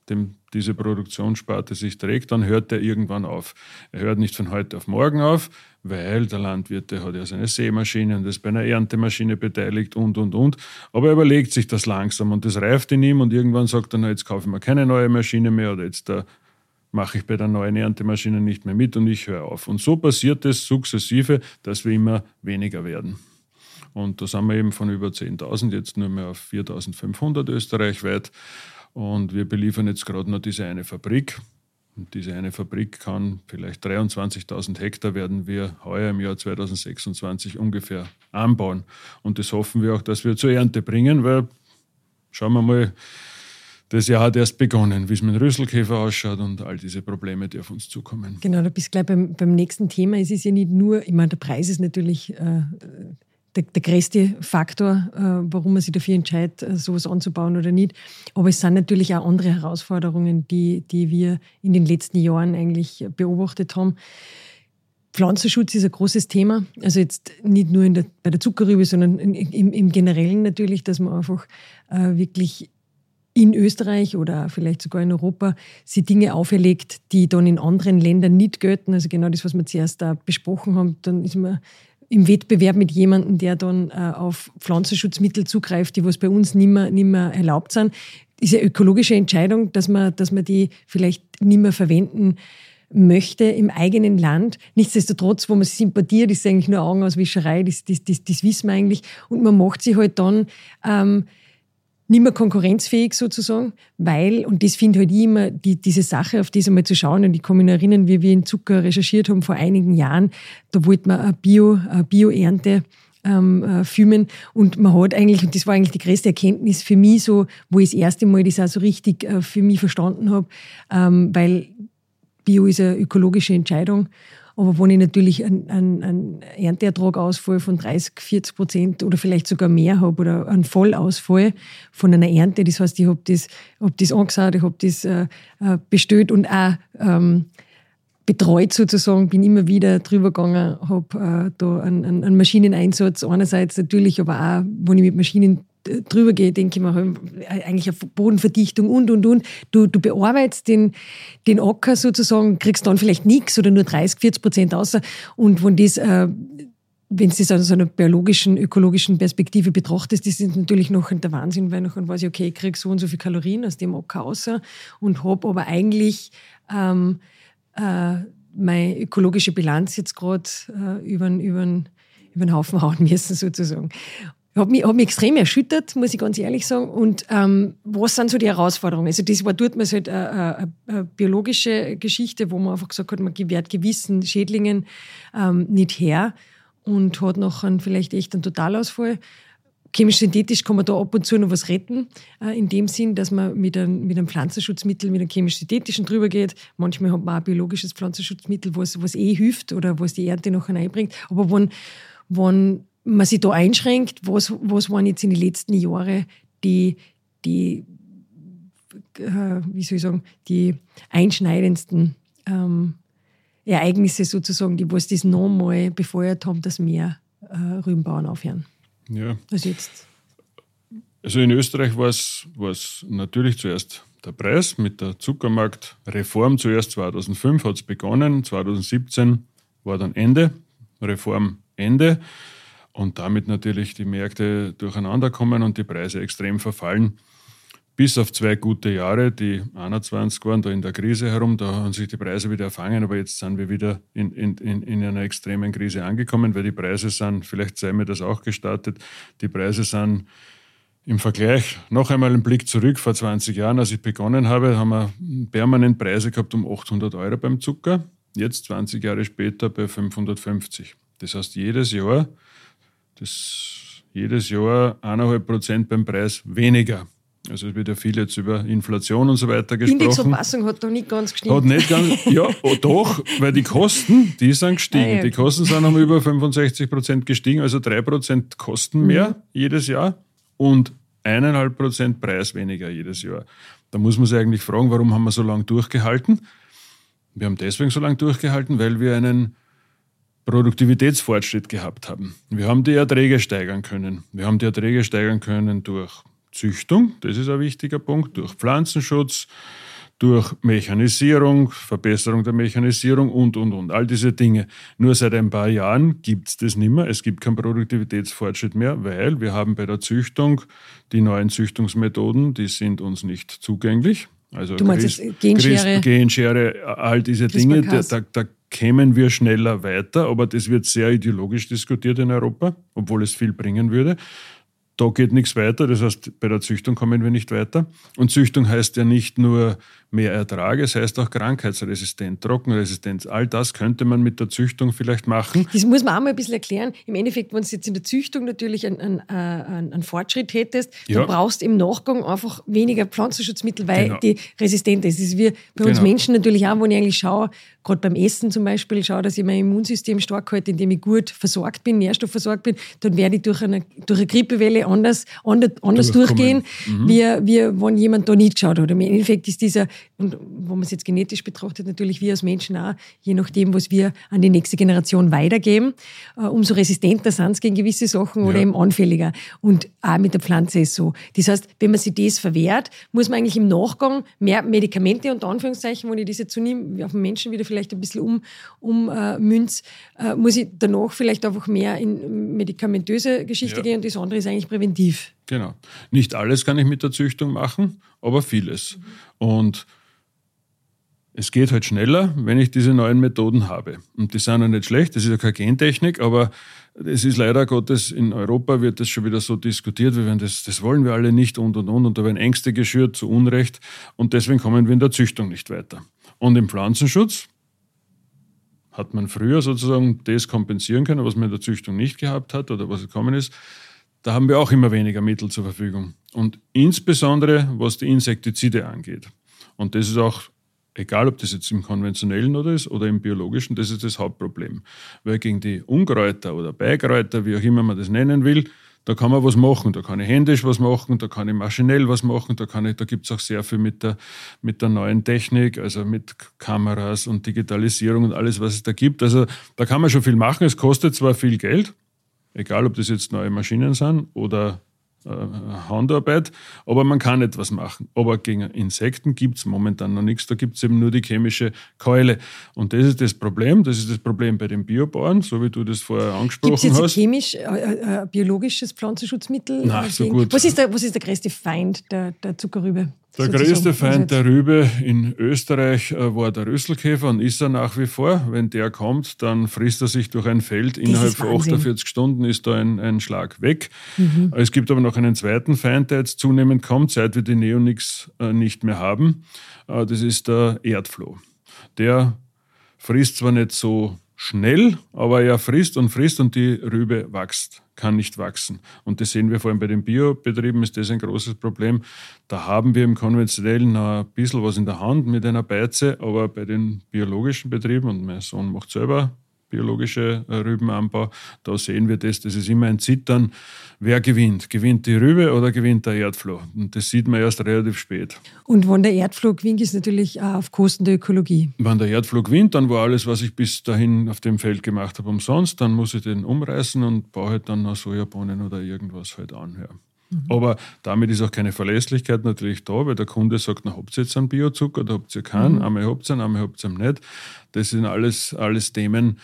diese Produktionssparte sich trägt, dann hört er irgendwann auf. Er hört nicht von heute auf morgen auf, weil der Landwirt, der hat ja seine Sämaschine und ist bei einer Erntemaschine beteiligt und. Aber er überlegt sich das langsam und das reift in ihm und irgendwann sagt er, jetzt kaufe ich mir keine neue Maschine mehr oder jetzt mache ich bei der neuen Erntemaschine nicht mehr mit und ich höre auf. Und so passiert es sukzessive, dass wir immer weniger werden. Und da sind wir eben von über 10.000 jetzt nur mehr auf 4.500 österreichweit. Und wir beliefern jetzt gerade noch diese eine Fabrik. Und diese eine Fabrik kann vielleicht 23.000 Hektar werden wir heuer im Jahr 2026 ungefähr anbauen. Und das hoffen wir auch, dass wir zur Ernte bringen, weil schauen wir mal, das Jahr hat erst begonnen, wie es mit dem Rüsselkäfer ausschaut und all diese Probleme, die auf uns zukommen. Genau, du bist gleich beim nächsten Thema. Es ist ja nicht nur, ich meine, der Preis ist natürlich der größte Faktor, warum man sich dafür entscheidet, sowas anzubauen oder nicht. Aber es sind natürlich auch andere Herausforderungen, die wir in den letzten Jahren eigentlich beobachtet haben. Pflanzenschutz ist ein großes Thema. Also jetzt nicht nur bei der Zuckerrübe, sondern im Generellen natürlich, dass man einfach wirklich in Österreich oder vielleicht sogar in Europa sich Dinge auferlegt, die dann in anderen Ländern nicht gelten. Also genau das, was wir zuerst da besprochen haben, dann ist man im Wettbewerb mit jemandem, der dann auf Pflanzenschutzmittel zugreift, die was bei uns nicht mehr erlaubt sind. Ist eine ökologische Entscheidung, dass man die vielleicht nicht mehr verwenden möchte im eigenen Land. Nichtsdestotrotz, wo man es importiert, ist es eigentlich nur Augenauswischerei, das wissen wir eigentlich. Und man macht sich halt dann nicht mehr konkurrenzfähig sozusagen, weil, und das finde ich halt immer, diese Sache, auf das einmal zu schauen, und ich kann mich erinnern, wie wir in Zucker recherchiert haben vor einigen Jahren, da wollten wir eine Bio-Ernte filmen und man hat eigentlich, und das war eigentlich die größte Erkenntnis für mich so, wo ich das erste Mal das auch so richtig für mich verstanden habe, weil Bio ist eine ökologische Entscheidung. Aber wenn ich natürlich einen Ernteertragausfall von 30-40% oder vielleicht sogar mehr habe oder einen Vollausfall von einer Ernte, das heißt, ich habe das angeschaut, ich habe das bestellt und auch betreut sozusagen, bin immer wieder drüber gegangen, habe da einen Maschineneinsatz einerseits natürlich, aber auch, wenn ich mit Maschinen drüber gehe, denke ich mir, eigentlich auf Bodenverdichtung und. Du bearbeitest den Acker sozusagen, kriegst dann vielleicht nichts oder nur 30-40% außer. Und wenn du das aus einer biologischen, ökologischen Perspektive betrachtest, das ist natürlich noch der Wahnsinn, weil nachher weiß ich, okay, ich kriege so und so viel Kalorien aus dem Acker außer und habe aber eigentlich meine ökologische Bilanz jetzt gerade über den Haufen hauen müssen sozusagen. Hat mich extrem erschüttert, muss ich ganz ehrlich sagen. Und was sind so die Herausforderungen? Also das war dort mal so eine biologische Geschichte, wo man einfach gesagt hat, man gewährt gewissen Schädlingen nicht her und hat nachher vielleicht echt einen Totalausfall. Chemisch-synthetisch kann man da ab und zu noch was retten, in dem Sinn, dass man mit einem Pflanzenschutzmittel, mit einem chemisch-synthetischen drüber geht. Manchmal hat man auch ein biologisches Pflanzenschutzmittel, was hilft oder was die Ernte nachher einbringt. Aber wenn man sich da einschränkt, was waren jetzt in den letzten Jahren die einschneidendsten Ereignisse sozusagen, die was das nochmal befeuert haben, dass mehr Rübenbauern aufhören? Ja. Also in Österreich war es natürlich zuerst der Preis mit der Zuckermarktreform. Zuerst 2005 hat es begonnen, 2017 war dann Ende, Reform Ende. Und damit natürlich die Märkte durcheinander kommen und die Preise extrem verfallen. Bis auf 2 gute Jahre, die 21 waren da in der Krise herum, da haben sich die Preise wieder erfangen, aber jetzt sind wir wieder in einer extremen Krise angekommen, weil die Preise sind, vielleicht sei mir das auch gestattet, die Preise sind im Vergleich, noch einmal ein Blick zurück, vor 20 Jahren, als ich begonnen habe, haben wir permanent Preise gehabt um 800 € beim Zucker, jetzt 20 Jahre später bei 550. Das heißt, jedes Jahr 1,5% beim Preis weniger. Also es wird ja viel jetzt über Inflation und so weiter gesprochen. Indexanpassung hat doch nicht ganz gestimmt. Hat nicht ganz, ja, doch, weil die Kosten, die sind gestiegen. Okay. Die Kosten sind um über 65% gestiegen, also 3% Kosten mehr jedes Jahr und 1,5% Preis weniger jedes Jahr. Da muss man sich eigentlich fragen, warum haben wir so lange durchgehalten? Wir haben deswegen so lange durchgehalten, weil wir einen Produktivitätsfortschritt gehabt haben. Wir haben die Erträge steigern können. Wir haben die Erträge steigern können durch Züchtung, das ist ein wichtiger Punkt, durch Pflanzenschutz, durch Mechanisierung, Verbesserung der Mechanisierung und. All diese Dinge. Nur seit ein paar Jahren gibt es das nicht mehr. Es gibt keinen Produktivitätsfortschritt mehr, weil wir haben bei der Züchtung die neuen Züchtungsmethoden, die sind uns nicht zugänglich. Also du meinst Genschere, all diese Dinge, da kämen wir schneller weiter, aber das wird sehr ideologisch diskutiert in Europa, obwohl es viel bringen würde. Da geht nichts weiter, das heißt, bei der Züchtung kommen wir nicht weiter. Und Züchtung heißt ja nicht nur mehr Ertrag, es heißt auch krankheitsresistent, Trockenresistenz. All das könnte man mit der Züchtung vielleicht machen. Das muss man auch mal ein bisschen erklären. Im Endeffekt, wenn du jetzt in der Züchtung natürlich einen Fortschritt hättest, dann brauchst du im Nachgang einfach weniger Pflanzenschutzmittel, weil die resistent ist. Das ist wie bei uns Menschen natürlich auch, wo ich eigentlich schaue, gerade beim Essen zum Beispiel, schaue, dass ich mein Immunsystem stark halte, indem ich gut versorgt bin, nährstoffversorgt bin, dann werde ich durch eine Grippewelle anders durchgehen, wie wenn jemand da nicht geschaut hat. Im Endeffekt ist dieser, und wenn man es jetzt genetisch betrachtet, natürlich wir als Menschen auch, je nachdem, was wir an die nächste Generation weitergeben, umso resistenter sind sie gegen gewisse Sachen oder eben anfälliger. Und auch mit der Pflanze ist so. Das heißt, wenn man sich das verwehrt, muss man eigentlich im Nachgang mehr Medikamente, unter Anführungszeichen, wenn ich das jetzt so nehme, auf den Menschen wieder vielleicht ein bisschen ummünze, muss ich danach vielleicht einfach mehr in medikamentöse Geschichte gehen und das andere ist eigentlich präventiv. Genau. Nicht alles kann ich mit der Züchtung machen, aber vieles. Und es geht halt schneller, wenn ich diese neuen Methoden habe. Und die sind ja nicht schlecht, das ist ja keine Gentechnik, aber es ist leider Gottes, in Europa wird das schon wieder so diskutiert, wie wenn das wollen wir alle nicht und. Und da werden Ängste geschürt, zu Unrecht. Und deswegen kommen wir in der Züchtung nicht weiter. Und im Pflanzenschutz hat man früher sozusagen das kompensieren können, was man in der Züchtung nicht gehabt hat oder was gekommen ist. Da haben wir auch immer weniger Mittel zur Verfügung. Und insbesondere, was die Insektizide angeht. Und das ist auch, egal ob das jetzt im konventionellen oder im biologischen, das ist das Hauptproblem. Weil gegen die Unkräuter oder Beikräuter, wie auch immer man das nennen will, da kann man was machen. Da kann ich händisch was machen, da kann ich maschinell was machen, da gibt es auch sehr viel mit der neuen Technik, also mit Kameras und Digitalisierung und alles, was es da gibt. Also da kann man schon viel machen. Es kostet zwar viel Geld, egal ob das jetzt neue Maschinen sind oder Handarbeit, aber man kann etwas machen. Aber gegen Insekten gibt es momentan noch nichts, da gibt es eben nur die chemische Keule. Und das ist das Problem bei den Biobauern, so wie du das vorher angesprochen hast. Gibt es jetzt biologisches Pflanzenschutzmittel? Nein, so gut. Was ist der größte Feind der Zuckerrübe? Der größte Feind der Rübe in Österreich war der Rüsselkäfer und ist er nach wie vor. Wenn der kommt, dann frisst er sich durch ein Feld. Innerhalb von 48 Stunden ist da ein Schlag weg. Mhm. Es gibt aber noch einen zweiten Feind, der jetzt zunehmend kommt, seit wir die Neonics nicht mehr haben. Das ist der Erdfloh. Der frisst zwar nicht so schnell, aber er frisst und die Rübe kann nicht wachsen. Und das sehen wir vor allem bei den Biobetrieben, ist das ein großes Problem. Da haben wir im konventionellen noch ein bisschen was in der Hand mit einer Beize, aber bei den biologischen Betrieben, und mein Sohn macht selber biologische Rübenanbau, da sehen wir das ist immer ein Zittern. Wer gewinnt? Gewinnt die Rübe oder gewinnt der Erdfloh? Und das sieht man erst relativ spät. Und wenn der Erdfloh gewinnt, ist natürlich auch auf Kosten der Ökologie. Wenn der Erdfloh gewinnt, dann war alles, was ich bis dahin auf dem Feld gemacht habe, umsonst. Dann muss ich den umreißen und baue halt dann noch Sojabohnen oder irgendwas halt an. Ja. Aber damit ist auch keine Verlässlichkeit natürlich da, weil der Kunde sagt, na, habt ihr jetzt einen Biozucker oder habt ihr keinen? Einmal habt ihr ihn, einmal habt ihr ihn nicht. Das sind alles Themen,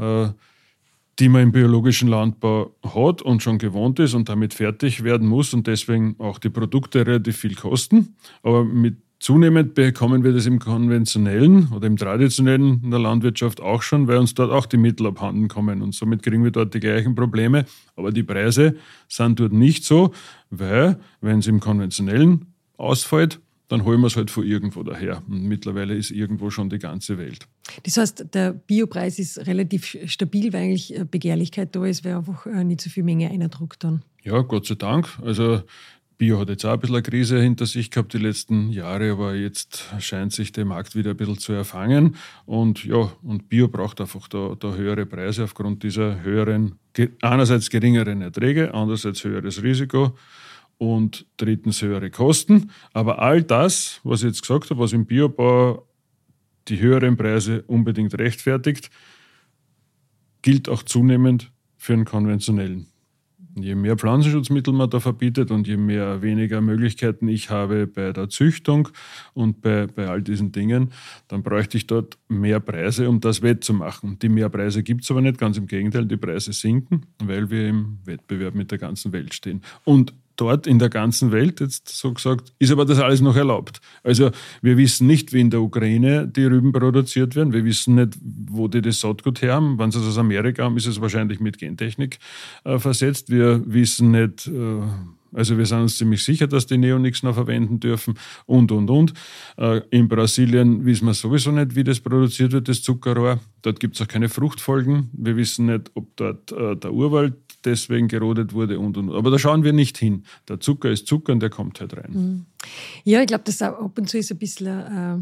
die man im biologischen Landbau hat und schon gewohnt ist und damit fertig werden muss und deswegen auch die Produkte relativ viel kosten. Aber zunehmend bekommen wir das im konventionellen oder im traditionellen in der Landwirtschaft auch schon, weil uns dort auch die Mittel abhanden kommen und somit kriegen wir dort die gleichen Probleme. Aber die Preise sind dort nicht so, weil wenn es im konventionellen ausfällt, dann holen wir es halt von irgendwo daher. Und mittlerweile ist irgendwo schon die ganze Welt. Das heißt, der Biopreis ist relativ stabil, weil eigentlich Begehrlichkeit da ist, weil einfach nicht so viel Menge eindruckt dann. Ja, Gott sei Dank. Also Bio hat jetzt auch ein bisschen eine Krise hinter sich gehabt die letzten Jahre, aber jetzt scheint sich der Markt wieder ein bisschen zu erfangen. Und Bio braucht einfach da höhere Preise aufgrund dieser einerseits geringeren Erträge, andererseits höheres Risiko und drittens höhere Kosten. Aber all das, was ich jetzt gesagt habe, was im Biobau die höheren Preise unbedingt rechtfertigt, gilt auch zunehmend für den konventionellen. Je mehr Pflanzenschutzmittel man da verbietet und je weniger Möglichkeiten ich habe bei der Züchtung und bei all diesen Dingen, dann bräuchte ich dort mehr Preise, um das wettzumachen. Die mehr Preise gibt es aber nicht, ganz im Gegenteil, die Preise sinken, weil wir im Wettbewerb mit der ganzen Welt stehen. Und dort in der ganzen Welt, jetzt so gesagt, ist aber das alles noch erlaubt. Also wir wissen nicht, wie in der Ukraine die Rüben produziert werden. Wir wissen nicht, wo die das Saatgut her haben. Wenn sie es aus Amerika haben, ist es wahrscheinlich mit Gentechnik versetzt. Wir wissen nicht, also wir sind uns ziemlich sicher, dass die Neonics noch verwenden dürfen und. In Brasilien wissen wir sowieso nicht, wie das produziert wird, das Zuckerrohr. Dort gibt es auch keine Fruchtfolgen. Wir wissen nicht, ob dort der Urwald deswegen gerodet wurde und. Aber da schauen wir nicht hin. Der Zucker ist Zucker und der kommt halt rein. Ja, ich glaube, das ab und zu ist ein bisschen eine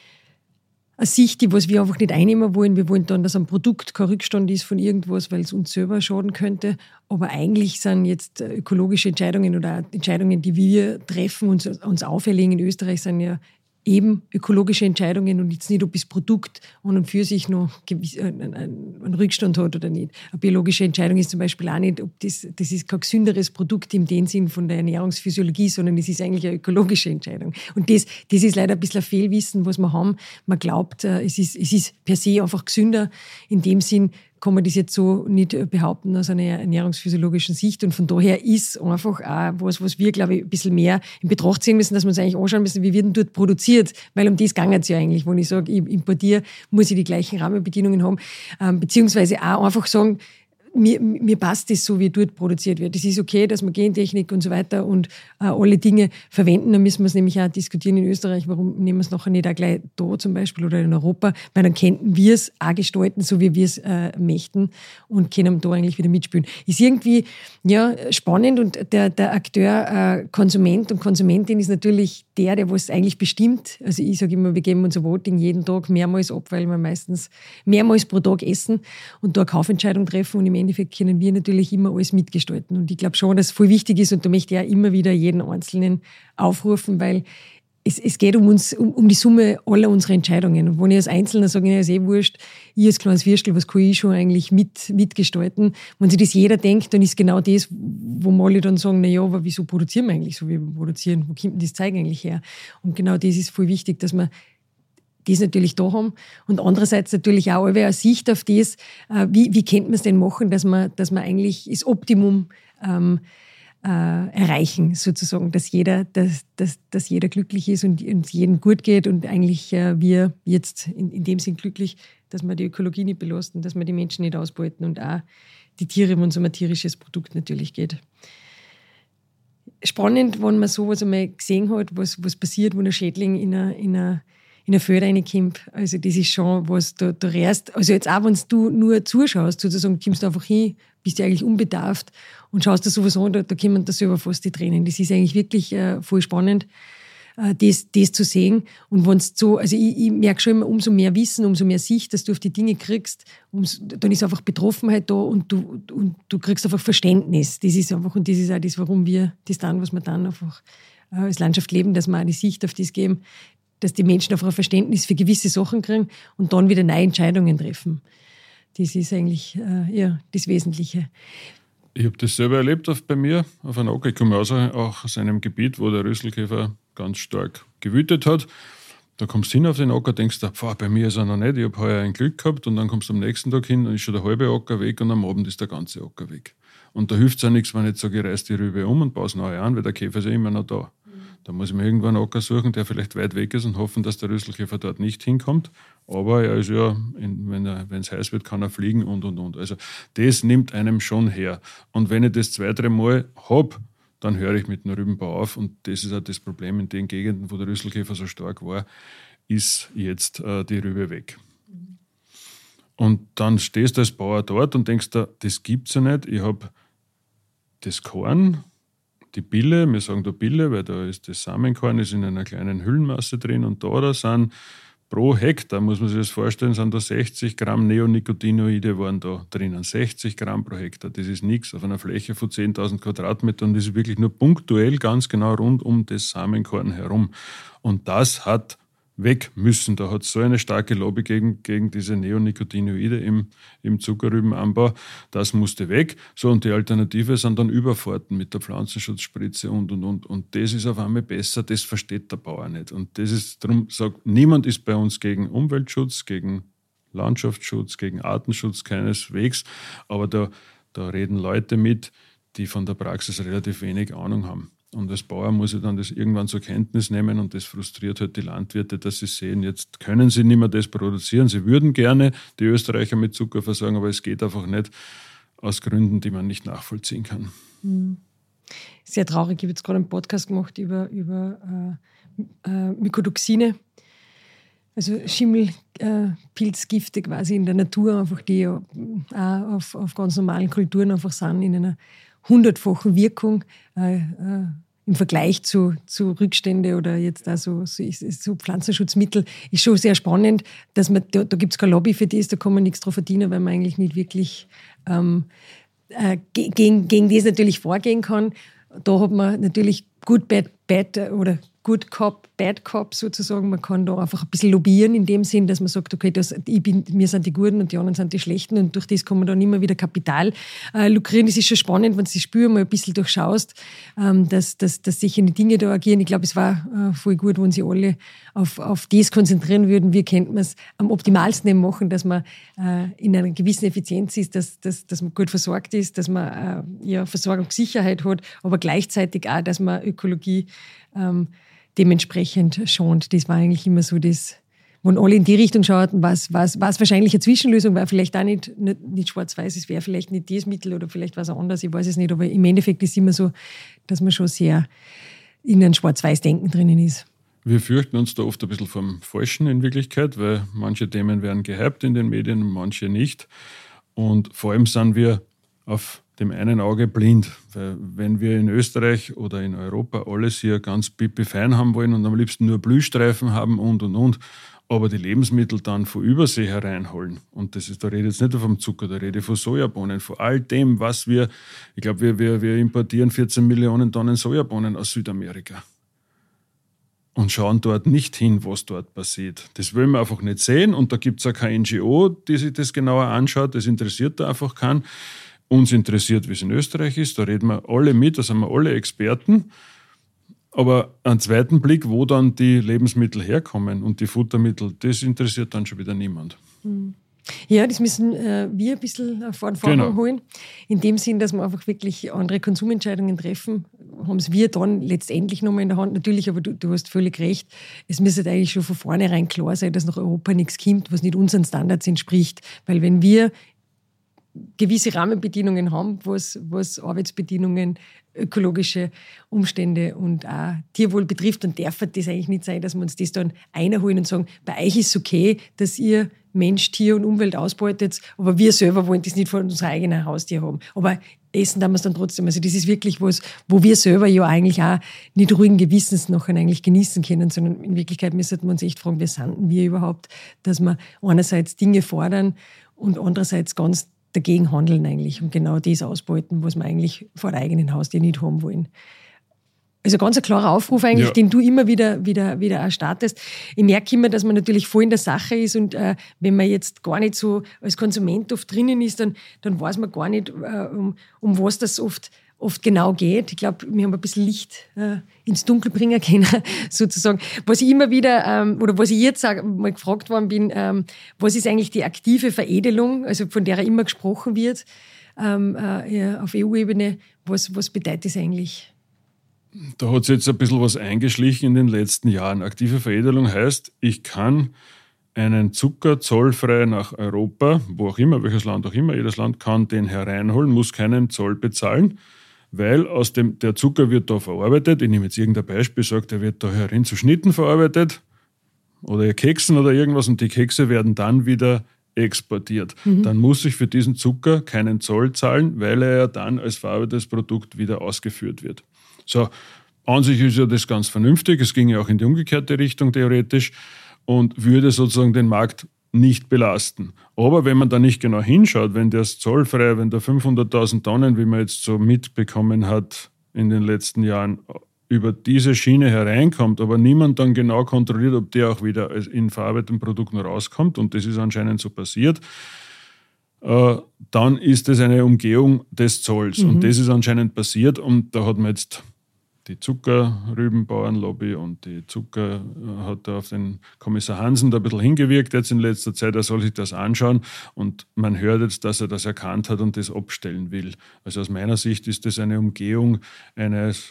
Sicht, die was wir einfach nicht einnehmen wollen. Wir wollen dann, dass am Produkt kein Rückstand ist von irgendwas, weil es uns selber schaden könnte. Aber eigentlich sind jetzt ökologische Entscheidungen oder Entscheidungen, die wir treffen, uns auferlegen in Österreich, sind ja eben ökologische Entscheidungen und jetzt nicht, ob das Produkt an und für sich noch einen Rückstand hat oder nicht. Eine biologische Entscheidung ist zum Beispiel auch nicht, ob das ist kein gesünderes Produkt im den Sinn von der Ernährungsphysiologie, sondern es ist eigentlich eine ökologische Entscheidung. Und das ist leider ein bisschen ein Fehlwissen, was wir haben. Man glaubt, es ist per se einfach gesünder. In dem Sinn kann man das jetzt so nicht behaupten aus einer ernährungsphysiologischen Sicht. Und von daher ist einfach auch was wir, glaube ich, ein bisschen mehr in Betracht ziehen müssen, dass wir uns eigentlich anschauen müssen, wie wird denn dort produziert? Weil um das geht es ja eigentlich. Wenn ich sage, ich importiere, muss ich die gleichen Rahmenbedingungen haben. Beziehungsweise auch einfach sagen, mir passt das so, wie dort produziert wird. Es ist okay, dass wir Gentechnik und so weiter und alle Dinge verwenden. Dann müssen wir es nämlich auch diskutieren in Österreich. Warum nehmen wir es nachher nicht auch gleich da zum Beispiel oder in Europa? Weil dann könnten wir es auch gestalten, so wie wir es möchten und können da eigentlich wieder mitspielen. Ist irgendwie spannend und der Akteur Konsument und Konsumentin ist natürlich der was eigentlich bestimmt. Also ich sage immer, wir geben unser Voting jeden Tag mehrmals ab, weil wir meistens mehrmals pro Tag essen und da eine Kaufentscheidung treffen und im Endeffekt können wir natürlich immer alles mitgestalten. Und ich glaube schon, dass es voll wichtig ist und da möchte ich auch immer wieder jeden Einzelnen aufrufen, weil es geht um die Summe aller unserer Entscheidungen. Und wenn ich als Einzelner sage, ist wurscht, ich als kleines Würstel, was kann ich schon eigentlich mitgestalten? Wenn sich das jeder denkt, dann ist genau das, wo alle dann sagen, aber wieso produzieren wir eigentlich so, wie wir produzieren? Wo kommt denn das Zeug eigentlich her? Und genau das ist voll wichtig, dass wir das natürlich da haben. Und andererseits natürlich auch eine Sicht auf das, wie könnte man es denn machen, dass man eigentlich das Optimum erreichen, sozusagen, dass jeder glücklich ist und es jedem gut geht und eigentlich wir jetzt in dem Sinn glücklich, dass wir die Ökologie nicht belasten, dass wir die Menschen nicht ausbeuten und auch die Tiere, wenn es um ein tierisches Produkt natürlich geht. Spannend, wenn man sowas einmal gesehen hat, was passiert, wenn ein Schädling in eine Felder reinkommt. Also das ist schon, was da rührst. Also jetzt auch, wenn du nur zuschaust, sozusagen, kommst du einfach hin, bist du eigentlich unbedarft und schaust dir sowas an, da kommen da selber fast die Tränen. Das ist eigentlich wirklich voll spannend, das zu sehen. Und wenn so, also ich merke schon immer, umso mehr Wissen, umso mehr Sicht, dass du auf die Dinge kriegst, dann ist einfach Betroffenheit da und du kriegst einfach Verständnis. Das ist einfach, und das ist auch das, warum wir das dann, was wir dann einfach als Landschaft leben, dass wir auch die Sicht auf das geben, dass die Menschen einfach ein Verständnis für gewisse Sachen kriegen und dann wieder neue Entscheidungen treffen. Das ist eigentlich das Wesentliche. Ich habe das selber erlebt bei mir auf einem Acker. Ich komme auch aus einem Gebiet, wo der Rüsselkäfer ganz stark gewütet hat. Da kommst du hin auf den Acker, denkst du, bei mir ist er noch nicht, ich habe heuer ein Glück gehabt und dann kommst du am nächsten Tag hin und ist schon der halbe Acker weg und am Abend ist der ganze Acker weg. Und da hilft es auch nichts, wenn ich jetzt sage, ich reiß die Rübe um und baue es neu an, weil der Käfer ist ja immer noch da. Da muss ich mir irgendwann einen Acker suchen, der vielleicht weit weg ist und hoffen, dass der Rüsselkäfer dort nicht hinkommt. Aber er ist ja, wenn es heiß wird, kann er fliegen und. Also das nimmt einem schon her. Und wenn ich das 2-3 Mal habe, dann höre ich mit dem Rübenbau auf. Und das ist auch das Problem in den Gegenden, wo der Rüsselkäfer so stark war, ist jetzt die Rübe weg. Und dann stehst du als Bauer dort und denkst dir, das gibt's ja nicht. Ich habe das Korn, die Bille, wir sagen da Bille, weil da ist das Samenkorn ist in einer kleinen Hüllenmasse drin und da sind pro Hektar, muss man sich das vorstellen, sind da 60 Gramm Neonicotinoide waren da drinnen. 60 Gramm pro Hektar, das ist nichts auf einer Fläche von 10.000 Quadratmetern und das ist wirklich nur punktuell ganz genau rund um das Samenkorn herum. Und das hat weg müssen. Da hat es so eine starke Lobby gegen diese Neonicotinoide im Zuckerrübenanbau. Das musste weg. So, und die Alternative sind dann Überfahrten mit der Pflanzenschutzspritze und. Und das ist auf einmal besser, das versteht der Bauer nicht. Und das ist, darum sagt, niemand ist bei uns gegen Umweltschutz, gegen Landschaftsschutz, gegen Artenschutz, keineswegs. Aber da reden Leute mit, die von der Praxis relativ wenig Ahnung haben. Und als Bauer muss ich dann das irgendwann zur Kenntnis nehmen und das frustriert halt die Landwirte, dass sie sehen, jetzt können sie nicht mehr das produzieren. Sie würden gerne die Österreicher mit Zucker versorgen, aber es geht einfach nicht aus Gründen, die man nicht nachvollziehen kann. Sehr traurig. Ich habe jetzt gerade einen Podcast gemacht über Mykotoxine, also Schimmelpilzgifte quasi in der Natur, einfach die auch auf ganz normalen Kulturen einfach sind, in einer 100-fachen Wirkung im Vergleich zu Rückstände oder jetzt auch so Pflanzenschutzmittel, ist schon sehr spannend, dass man, da gibt es keine Lobby für das, da kann man nichts drauf verdienen, weil man eigentlich nicht wirklich gegen das natürlich vorgehen kann. Da hat man natürlich Good oder Good Cop, Bad Cop sozusagen. Man kann da einfach ein bisschen lobbyieren in dem Sinn, dass man sagt, okay, wir sind die Guten und die anderen sind die Schlechten und durch das kann man dann immer wieder Kapital lukrieren. Es ist schon spannend, wenn du die Spür mal ein bisschen durchschaust, dass sich die Dinge da agieren. Ich glaube, es war voll gut, wenn sie alle auf das konzentrieren würden. Wie könnte man es am optimalsten eben machen, dass man in einer gewissen Effizienz ist, dass man gut versorgt ist, dass man Versorgungssicherheit hat, aber gleichzeitig auch, dass man Ökologie dementsprechend schont. Das war eigentlich immer so das, wenn alle in die Richtung schauten, was wahrscheinlich eine Zwischenlösung war, vielleicht auch nicht schwarz-weiß, es wäre vielleicht nicht das Mittel oder vielleicht was anderes, ich weiß es nicht, aber im Endeffekt ist es immer so, dass man schon sehr in ein Schwarz-Weiß-Denken drinnen ist. Wir fürchten uns da oft ein bisschen vom Falschen in Wirklichkeit, weil manche Themen werden gehypt in den Medien und manche nicht. Und vor allem sind wir auf dem einen Auge blind, weil wenn wir in Österreich oder in Europa alles hier ganz pipi-fein haben wollen und am liebsten nur Blühstreifen haben und, aber die Lebensmittel dann von Übersee hereinholen, und das ist, da rede ich jetzt nicht vom Zucker, da rede ich von Sojabohnen, von all dem, was ich glaube, wir importieren 14 Millionen Tonnen Sojabohnen aus Südamerika und schauen dort nicht hin, was dort passiert. Das wollen wir einfach nicht sehen, und da gibt es auch keine NGO, die sich das genauer anschaut, das interessiert da einfach keinen. Uns interessiert, wie es in Österreich ist, da reden wir alle mit, da sind wir alle Experten. Aber einen zweiten Blick, wo dann die Lebensmittel herkommen und die Futtermittel, das interessiert dann schon wieder niemand. Ja, das müssen wir ein bisschen vor den Vorhang holen. In dem Sinn, dass wir einfach wirklich andere Konsumentscheidungen treffen, haben es wir dann letztendlich nochmal in der Hand. Natürlich, aber du hast völlig recht, es müsste eigentlich schon von vornherein klar sein, dass nach Europa nichts kommt, was nicht unseren Standards entspricht. Weil wenn wir gewisse Rahmenbedingungen haben, was Arbeitsbedingungen, ökologische Umstände und auch Tierwohl betrifft, dann darf das eigentlich nicht sein, dass wir uns das dann einholen und sagen, bei euch ist es okay, dass ihr Mensch, Tier und Umwelt ausbeutet, aber wir selber wollen das nicht von unserem eigenen Haustier haben. Aber essen darf wir es dann trotzdem. Also das ist wirklich was, wo wir selber ja eigentlich auch nicht ruhigen Gewissens noch eigentlich genießen können, sondern in Wirklichkeit müssen wir uns echt fragen, wer sind wir überhaupt, dass wir einerseits Dinge fordern und andererseits ganz dagegen handeln eigentlich und genau das ausbeuten, was wir eigentlich vor der eigenen Haustür nicht haben wollen. Also ganz ein klarer Aufruf eigentlich, den du immer wieder auch startest. Ich merke immer, dass man natürlich voll in der Sache ist und wenn man jetzt gar nicht so als Konsument oft drinnen ist, dann weiß man gar nicht, um was das oft genau geht. Ich glaube, wir haben ein bisschen Licht ins Dunkel bringen können, sozusagen. Was ich immer wieder, oder was ich jetzt mal gefragt worden bin, was ist eigentlich die aktive Veredelung, also von der immer gesprochen wird, auf EU-Ebene, was bedeutet das eigentlich? Da hat sich jetzt ein bisschen was eingeschlichen in den letzten Jahren. Aktive Veredelung heißt, ich kann einen Zucker zollfrei nach Europa, wo auch immer, welches Land auch immer, jedes Land kann den hereinholen, muss keinen Zoll bezahlen, weil der Zucker wird da verarbeitet. Ich nehme jetzt irgendein Beispiel, sagt, er wird da herin zu Schnitten verarbeitet oder Keksen oder irgendwas und die Kekse werden dann wieder exportiert. Dann muss ich für diesen Zucker keinen Zoll zahlen, weil er ja dann als verarbeitetes Produkt wieder ausgeführt wird. So, an sich ist ja das ganz vernünftig. Es ging ja auch in die umgekehrte Richtung theoretisch und würde sozusagen den Markt nicht belasten. Aber wenn man da nicht genau hinschaut, wenn das zollfrei, wenn da 500.000 Tonnen, wie man jetzt so mitbekommen hat in den letzten Jahren, über diese Schiene hereinkommt, aber niemand dann genau kontrolliert, ob der auch wieder in verarbeiteten Produkten rauskommt, und das ist anscheinend so passiert, dann ist das eine Umgehung des Zolls. Und das ist anscheinend passiert, und da hat man jetzt die Zuckerrübenbauernlobby und die Zucker hat da auf den Kommissar Hansen da ein bisschen hingewirkt jetzt in letzter Zeit. Er soll sich das anschauen, und man hört jetzt, dass er das erkannt hat und das abstellen will. Also aus meiner Sicht ist das eine Umgehung eines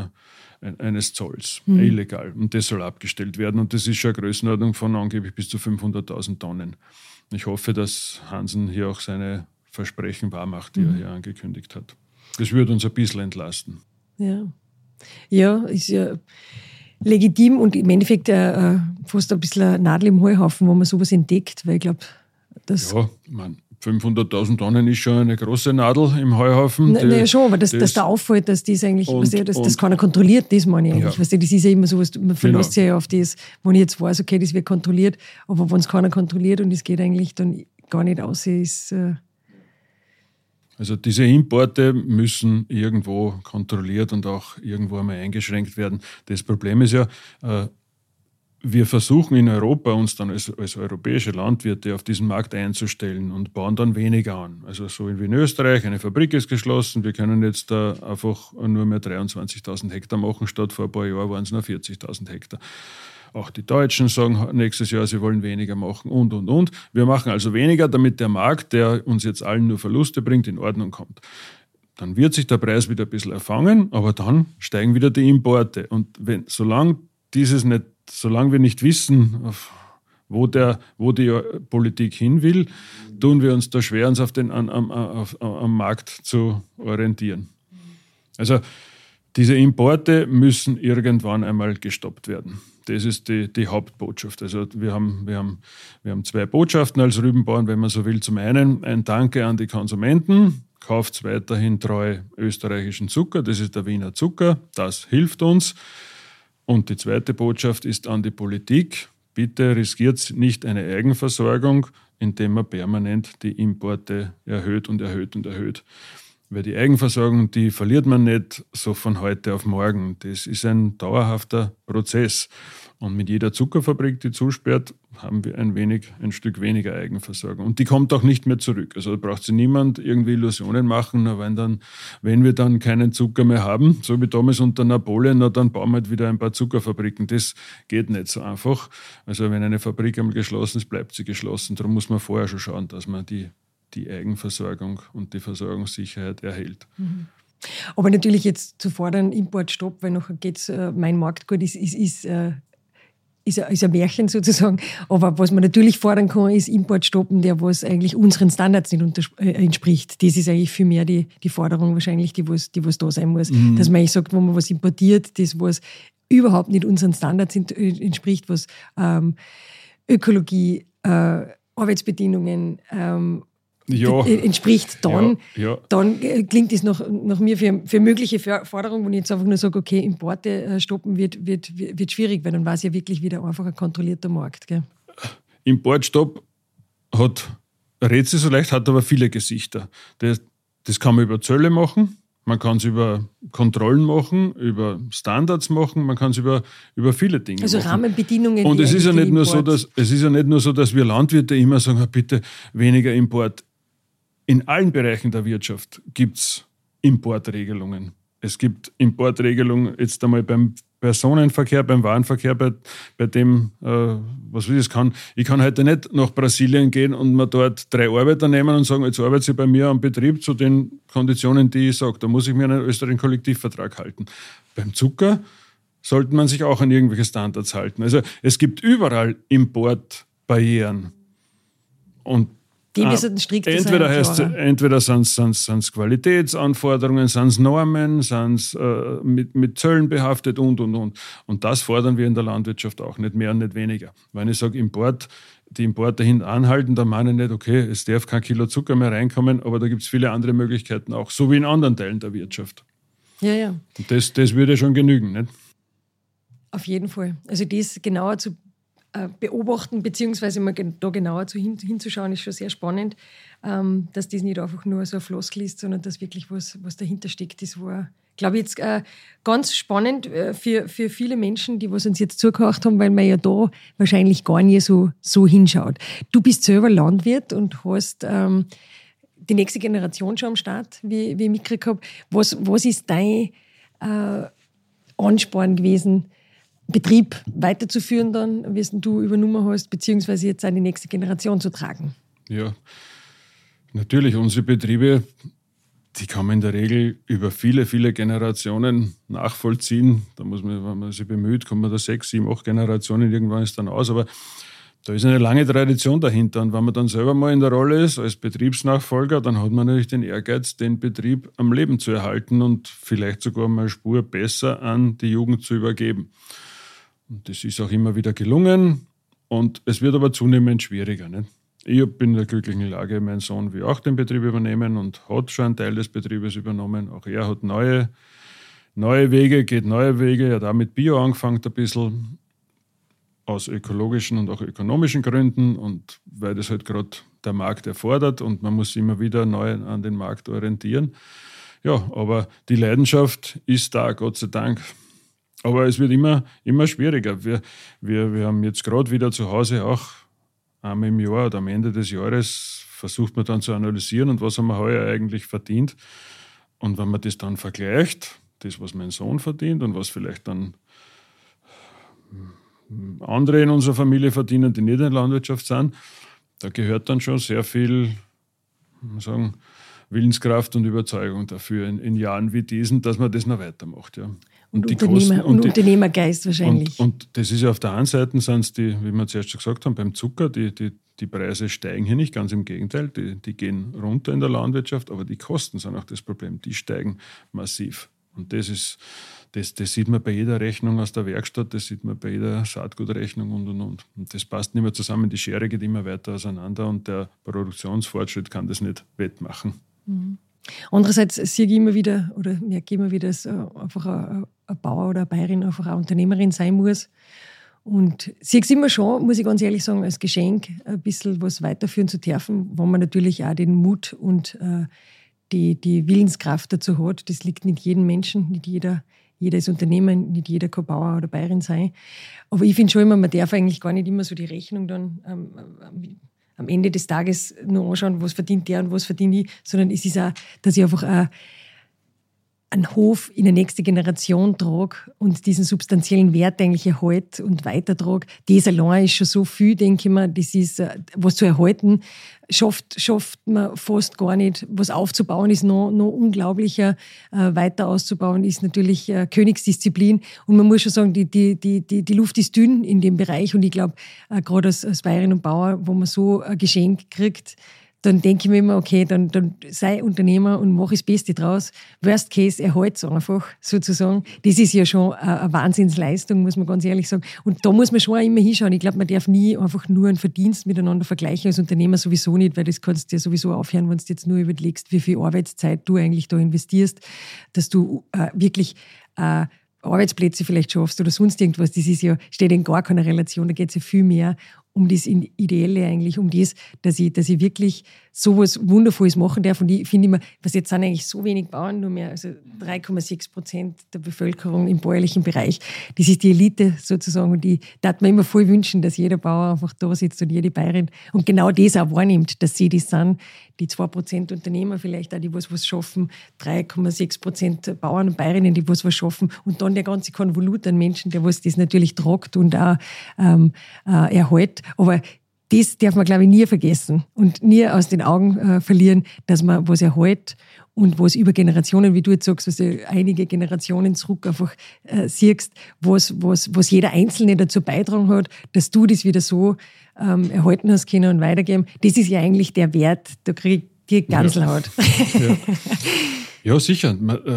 Zolls, illegal. Und das soll abgestellt werden, und das ist schon eine Größenordnung von angeblich bis zu 500.000 Tonnen. Ich hoffe, dass Hansen hier auch seine Versprechen wahrmacht, die er hier angekündigt hat. Das würde uns ein bisschen entlasten. Ja, ist ja legitim und im Endeffekt fast ein bisschen eine Nadel im Heuhaufen, wo man sowas entdeckt, weil ich glaube, dass... Ja, ich meine, 500.000 Tonnen ist schon eine große Nadel im Heuhaufen. Naja, schon, aber dass da auffällt, dass das eigentlich, das keiner kontrolliert, das meine ich eigentlich. Ja. Das ist ja immer so, man verlässt sich ja auf das, wenn ich jetzt weiß, okay, das wird kontrolliert, aber wenn es keiner kontrolliert und es geht eigentlich dann gar nicht aus, ist... Also diese Importe müssen irgendwo kontrolliert und auch irgendwo einmal eingeschränkt werden. Das Problem ist ja, wir versuchen in Europa uns dann als europäische Landwirte auf diesen Markt einzustellen und bauen dann weniger an. Also so wie in Österreich, eine Fabrik ist geschlossen, wir können jetzt da einfach nur mehr 23.000 Hektar machen, statt vor ein paar Jahren waren es nur 40.000 Hektar. Auch die Deutschen sagen nächstes Jahr, sie wollen weniger machen und. Wir machen also weniger, damit der Markt, der uns jetzt allen nur Verluste bringt, in Ordnung kommt. Dann wird sich der Preis wieder ein bisschen erfangen, aber dann steigen wieder die Importe. Und solange wir nicht wissen, wo die Politik hin will, tun wir uns da schwer, uns am Markt zu orientieren. Also diese Importe müssen irgendwann einmal gestoppt werden. Das ist die Hauptbotschaft. Also wir haben zwei Botschaften als Rübenbauern, wenn man so will. Zum einen ein Danke an die Konsumenten. Kauft weiterhin treu österreichischen Zucker. Das ist der Wiener Zucker. Das hilft uns. Und die zweite Botschaft ist an die Politik. Bitte riskiert nicht eine Eigenversorgung, indem man permanent die Importe erhöht. Weil die Eigenversorgung, die verliert man nicht so von heute auf morgen. Das ist ein dauerhafter Prozess. Und mit jeder Zuckerfabrik, die zusperrt, haben wir ein Stück weniger Eigenversorgung. Und die kommt auch nicht mehr zurück. Also da braucht sich niemand irgendwie Illusionen machen, wenn wir dann keinen Zucker mehr haben, so wie damals unter Napoleon, dann bauen wir halt wieder ein paar Zuckerfabriken. Das geht nicht so einfach. Also wenn eine Fabrik einmal geschlossen ist, bleibt sie geschlossen. Darum muss man vorher schon schauen, dass man die Eigenversorgung und die Versorgungssicherheit erhält. Aber natürlich jetzt zu fordern, Importstopp, weil nachher geht's, mein Marktgut ist ein Märchen sozusagen. Aber was man natürlich fordern kann, ist Importstoppen, der was eigentlich unseren Standards nicht entspricht. Das ist eigentlich viel mehr die Forderung wahrscheinlich, die was da sein muss. Dass man eigentlich sagt, wenn man was importiert, das was überhaupt nicht unseren Standards entspricht, was Ökologie, Arbeitsbedingungen, entspricht, dann klingt es nach mir für mögliche Forderungen, wenn ich jetzt einfach nur sage, okay, Importe stoppen wird schwierig, weil dann war es ja wirklich wieder einfach ein kontrollierter Markt. Gell? Importstopp redet sich so leicht, hat aber viele Gesichter. Das kann man über Zölle machen, man kann es über Kontrollen machen, über Standards machen, man kann es über viele Dinge machen. Also Rahmenbedingungen. Und es ist ja nicht nur so, dass wir Landwirte immer sagen, bitte weniger Import. In allen Bereichen der Wirtschaft gibt es Importregelungen. Es gibt Importregelungen jetzt einmal beim Personenverkehr, beim Warenverkehr, bei dem, was ich kann. Ich kann heute nicht nach Brasilien gehen und mir dort 3 Arbeiter nehmen und sagen, jetzt arbeitet sie bei mir am Betrieb zu den Konditionen, die ich sage. Da muss ich mir einen österreichischen Kollektivvertrag halten. Beim Zucker sollte man sich auch an irgendwelche Standards halten. Also es gibt überall Importbarrieren. Und entweder sind es Qualitätsanforderungen, sind es Normen, sind es mit Zöllen behaftet und. Und das fordern wir in der Landwirtschaft auch, nicht mehr und nicht weniger. Wenn ich sage die Importe hinten anhalten, dann meine ich nicht, okay, es darf kein Kilo Zucker mehr reinkommen, aber da gibt es viele andere Möglichkeiten auch, so wie in anderen Teilen der Wirtschaft. Ja. Und das würde schon genügen, nicht? Auf jeden Fall. Also das genauer zu beobachten, beziehungsweise mal da genauer hinzuschauen, ist schon sehr spannend, dass das nicht einfach nur so ein Floskel ist, sondern dass wirklich was dahinter steckt. Das war, glaube ich, jetzt ganz spannend für viele Menschen, die was uns jetzt zugehört haben, weil man ja da wahrscheinlich gar nicht so hinschaut. Du bist selber Landwirt und hast die nächste Generation schon am Start, wie ich mitgekriegt habe. Was ist dein Ansporn gewesen, Betrieb weiterzuführen dann, wie es du übernommen hast, beziehungsweise jetzt an die nächste Generation zu tragen? Ja, natürlich, unsere Betriebe, die kann man in der Regel über viele, viele Generationen nachvollziehen. Da muss man, wenn man sich bemüht, kommt man da 6, 7, 8 Generationen, irgendwann ist dann aus, aber da ist eine lange Tradition dahinter. Und wenn man dann selber mal in der Rolle ist als Betriebsnachfolger, dann hat man natürlich den Ehrgeiz, den Betrieb am Leben zu erhalten und vielleicht sogar mal eine Spur besser an die Jugend zu übergeben. Und das ist auch immer wieder gelungen und es wird aber zunehmend schwieriger. Nicht? Ich bin in der glücklichen Lage, mein Sohn will auch den Betrieb übernehmen und hat schon einen Teil des Betriebes übernommen. Auch er hat neue Wege, geht neue Wege. Er hat auch mit Bio angefangen ein bisschen, aus ökologischen und auch ökonomischen Gründen und weil das halt gerade der Markt erfordert und man muss immer wieder neu an den Markt orientieren. Ja, aber die Leidenschaft ist da, Gott sei Dank. Aber es wird immer schwieriger. Wir haben jetzt gerade wieder zu Hause auch einmal im Jahr oder am Ende des Jahres versucht man dann zu analysieren und was haben wir heuer eigentlich verdient. Und wenn man das dann vergleicht, das, was mein Sohn verdient und was vielleicht dann andere in unserer Familie verdienen, die nicht in der Landwirtschaft sind, da gehört dann schon sehr viel, Willenskraft und Überzeugung dafür in Jahren wie diesen, dass man das noch weitermacht. Ja. Und Unternehmergeist wahrscheinlich. Und das ist ja auf der einen Seite, sind es die, wie wir zuerst schon gesagt haben, beim Zucker, die Preise steigen hier nicht, ganz im Gegenteil, die gehen runter in der Landwirtschaft, aber die Kosten sind auch das Problem, die steigen massiv. Und das sieht man bei jeder Rechnung aus der Werkstatt, das sieht man bei jeder Saatgutrechnung und. Und das passt nicht mehr zusammen, die Schere geht immer weiter auseinander und der Produktionsfortschritt kann das nicht wettmachen. Mhm. Andererseits sehe ich immer wieder, oder merke immer wieder, dass einfach ein Bauer oder eine Bäuerin einfach eine Unternehmerin sein muss. Und sehe es immer schon, muss ich ganz ehrlich sagen, als Geschenk, ein bisschen was weiterführen zu dürfen, wo man natürlich auch den Mut und die Willenskraft dazu hat. Das liegt nicht jedem Menschen, nicht jeder ist Unternehmer, nicht jeder kann Bauer oder Bäuerin sein. Aber ich finde schon immer, man darf eigentlich gar nicht immer so die Rechnung dann am Ende des Tages nur anschauen, was verdient der und was verdiene ich, sondern es ist auch, dass ich einfach einen Hof in die nächste Generation trage und diesen substanziellen Wert eigentlich erhalte und weitertrage. Das allein ist schon so viel, denke ich mir, das ist, was zu erhalten, schafft man fast gar nicht. Was aufzubauen ist noch unglaublicher, weiter auszubauen ist natürlich Königsdisziplin. Und man muss schon sagen, die Luft ist dünn in dem Bereich. Und ich glaube, gerade als Bäuerin und Bauer, wo man so ein Geschenk kriegt, dann denke ich mir immer, okay, dann sei Unternehmer und mach das Beste draus. Worst Case, erhalt es einfach, sozusagen. Das ist ja schon eine Wahnsinnsleistung, muss man ganz ehrlich sagen. Und da muss man schon auch immer hinschauen. Ich glaube, man darf nie einfach nur einen Verdienst miteinander vergleichen, als Unternehmer sowieso nicht, weil das kannst du dir sowieso aufhören, wenn du jetzt nur überlegst, wie viel Arbeitszeit du eigentlich da investierst, dass du wirklich Arbeitsplätze vielleicht schaffst oder sonst irgendwas. Das ist ja, steht in gar keiner Relation. Da geht es ja viel mehr um das Ideelle eigentlich, um das, dass ich wirklich sowas Wundervolles machen darf. Und ich finde immer, was jetzt sind eigentlich so wenig Bauern, nur mehr, also 3,6% der Bevölkerung im bäuerlichen Bereich. Das ist die Elite sozusagen. Und ich darf mir immer voll wünschen, dass jeder Bauer einfach da sitzt und jede Bäuerin und genau das auch wahrnimmt, dass sie das sind, die 2% Unternehmer vielleicht auch, die was schaffen, 3,6% Bauern und Bäuerinnen, die was schaffen und dann der ganze Konvolut an Menschen, der was das natürlich tragt und auch erhält. Aber das darf man, glaube ich, nie vergessen und nie aus den Augen verlieren, dass man was erhält und was über Generationen, wie du jetzt sagst, also einige Generationen zurück einfach siehst, was jeder Einzelne dazu beitragen hat, dass du das wieder so erhalten hast können und weitergeben. Das ist ja eigentlich der Wert, da kriege ich die Gänsehaut. Ja, sicher.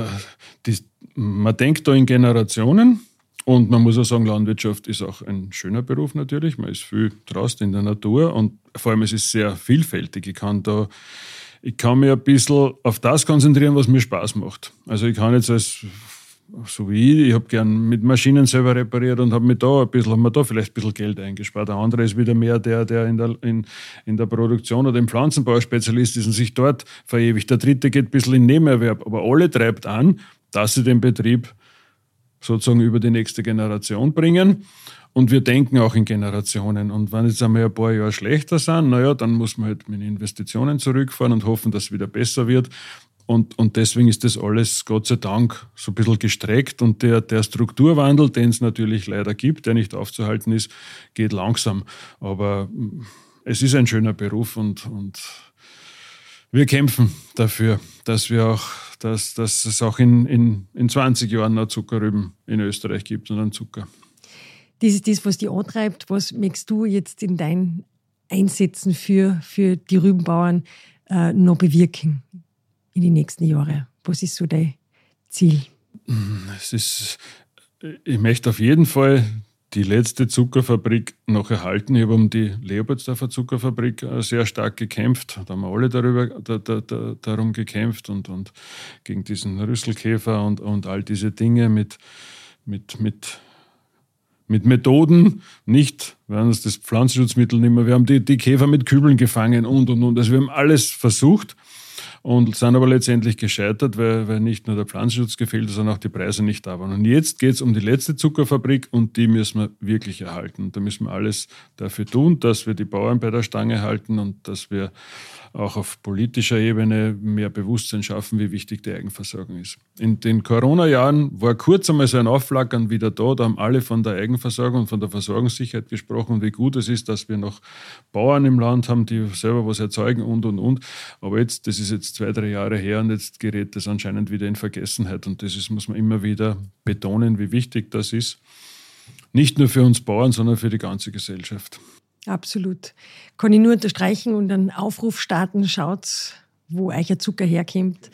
Man denkt da in Generationen. Und man muss auch sagen, Landwirtschaft ist auch ein schöner Beruf natürlich. Man ist viel draußen in der Natur und vor allem es ist sehr vielfältig. Ich kann mich ein bisschen auf das konzentrieren, was mir Spaß macht. Also ich kann jetzt als so wie ich habe gern mit Maschinen selber repariert und haben mir da vielleicht ein bisschen Geld eingespart. Der andere ist wieder mehr der in der Produktion oder im Pflanzenbau Spezialist ist und sich dort verewigt. Der dritte geht ein bisschen in Nebenerwerb. Aber alle treibt an, dass sie den Betrieb sozusagen über die nächste Generation bringen. Und wir denken auch in Generationen. Und wenn jetzt einmal ein paar Jahre schlechter sind, dann muss man halt mit Investitionen zurückfahren und hoffen, dass es wieder besser wird. Und deswegen ist das alles, Gott sei Dank, so ein bisschen gestreckt. Und der Strukturwandel, den es natürlich leider gibt, der nicht aufzuhalten ist, geht langsam. Aber es ist ein schöner Beruf und wir kämpfen dafür, dass es auch in 20 Jahren noch Zuckerrüben in Österreich gibt und einen Zucker. Das ist das, was dich antreibt. Was möchtest du jetzt in deinen Einsätzen für die Rübenbauern noch bewirken in den nächsten Jahren? Was ist so dein Ziel? Ich möchte auf jeden Fall die letzte Zuckerfabrik noch erhalten. Ich habe um die Leopoldsdorfer Zuckerfabrik sehr stark gekämpft. Da haben wir alle darum gekämpft und gegen diesen Rüsselkäfer und all diese Dinge mit Methoden, nicht, wir haben das Pflanzenschutzmittel nicht mehr, wir haben die Käfer mit Kübeln gefangen und. Also wir haben alles versucht und sind aber letztendlich gescheitert, weil nicht nur der Pflanzenschutz gefehlt hat, sondern auch die Preise nicht da waren. Und jetzt geht es um die letzte Zuckerfabrik und die müssen wir wirklich erhalten. Da müssen wir alles dafür tun, dass wir die Bauern bei der Stange halten und dass wir auch auf politischer Ebene mehr Bewusstsein schaffen, wie wichtig die Eigenversorgung ist. In den Corona-Jahren war kurz einmal so ein Aufflackern wieder da. Da haben alle von der Eigenversorgung und von der Versorgungssicherheit gesprochen, wie gut es ist, dass wir noch Bauern im Land haben, die selber was erzeugen und. Aber das ist jetzt 2-3 Jahre her und jetzt gerät das anscheinend wieder in Vergessenheit. Und muss man immer wieder betonen, wie wichtig das ist. Nicht nur für uns Bauern, sondern für die ganze Gesellschaft. Absolut. Kann ich nur unterstreichen und einen Aufruf starten. Schaut, wo euer Zucker herkommt.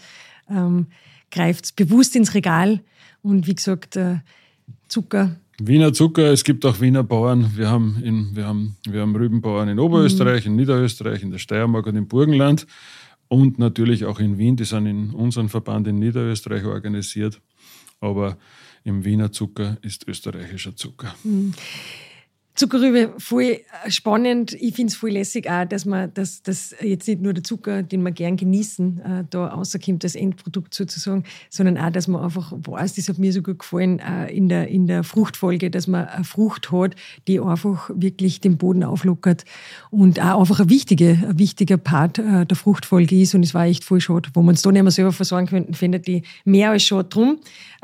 Greift bewusst ins Regal. Und wie gesagt, Zucker. Wiener Zucker, es gibt auch Wiener Bauern. Wir haben Rübenbauern in Oberösterreich, in Niederösterreich, in der Steiermark und im Burgenland. Und natürlich auch in Wien. Die sind in unserem Verband in Niederösterreich organisiert. Aber im Wiener Zucker ist österreichischer Zucker. Zuckerrübe, voll spannend. Ich finde es voll lässig auch, dass jetzt nicht nur der Zucker, den wir gern genießen, da rauskommt als Endprodukt sozusagen, sondern auch, dass man einfach weiß, das hat mir so gut gefallen, in der Fruchtfolge, dass man eine Frucht hat, die einfach wirklich den Boden auflockert und auch einfach ein wichtiger Part der Fruchtfolge ist. Und es war echt voll schade, wo wir uns da nicht mehr selber versorgen könnten, findet die mehr als schade drum.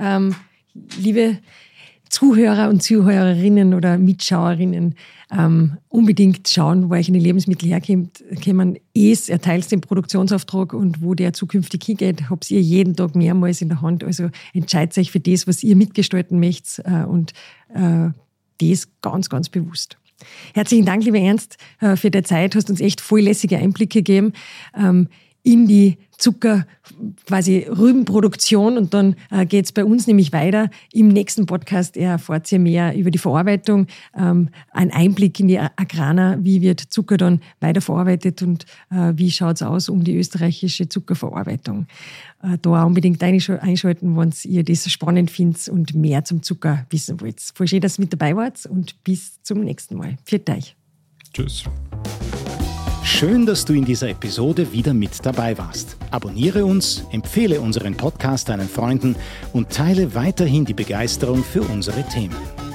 Liebe Zuhörer und Zuhörerinnen oder Mitschauerinnen, unbedingt schauen, wo euch eine Lebensmittel herkommen. Erteilt den Produktionsauftrag und wo der zukünftig hingeht, habt ihr jeden Tag mehrmals in der Hand. Also entscheidet euch für das, was ihr mitgestalten möchtet und das ganz, ganz bewusst. Herzlichen Dank, lieber Ernst, für die Zeit. Du hast uns echt voll lässige Einblicke gegeben in die Zucker, quasi Rübenproduktion und dann geht's bei uns nämlich weiter. Im nächsten Podcast erfahrt ihr mehr über die Verarbeitung, ein Einblick in die Agrana, wie wird Zucker dann weiterverarbeitet und wie schaut's aus um die österreichische Zuckerverarbeitung. Da auch unbedingt einschalten, wenn ihr das spannend findet und mehr zum Zucker wissen wollt. Voll schön, dass ihr mit dabei wart und bis zum nächsten Mal. Pfiat euch. Tschüss. Schön, dass du in dieser Episode wieder mit dabei warst. Abonniere uns, empfehle unseren Podcast deinen Freunden und teile weiterhin die Begeisterung für unsere Themen.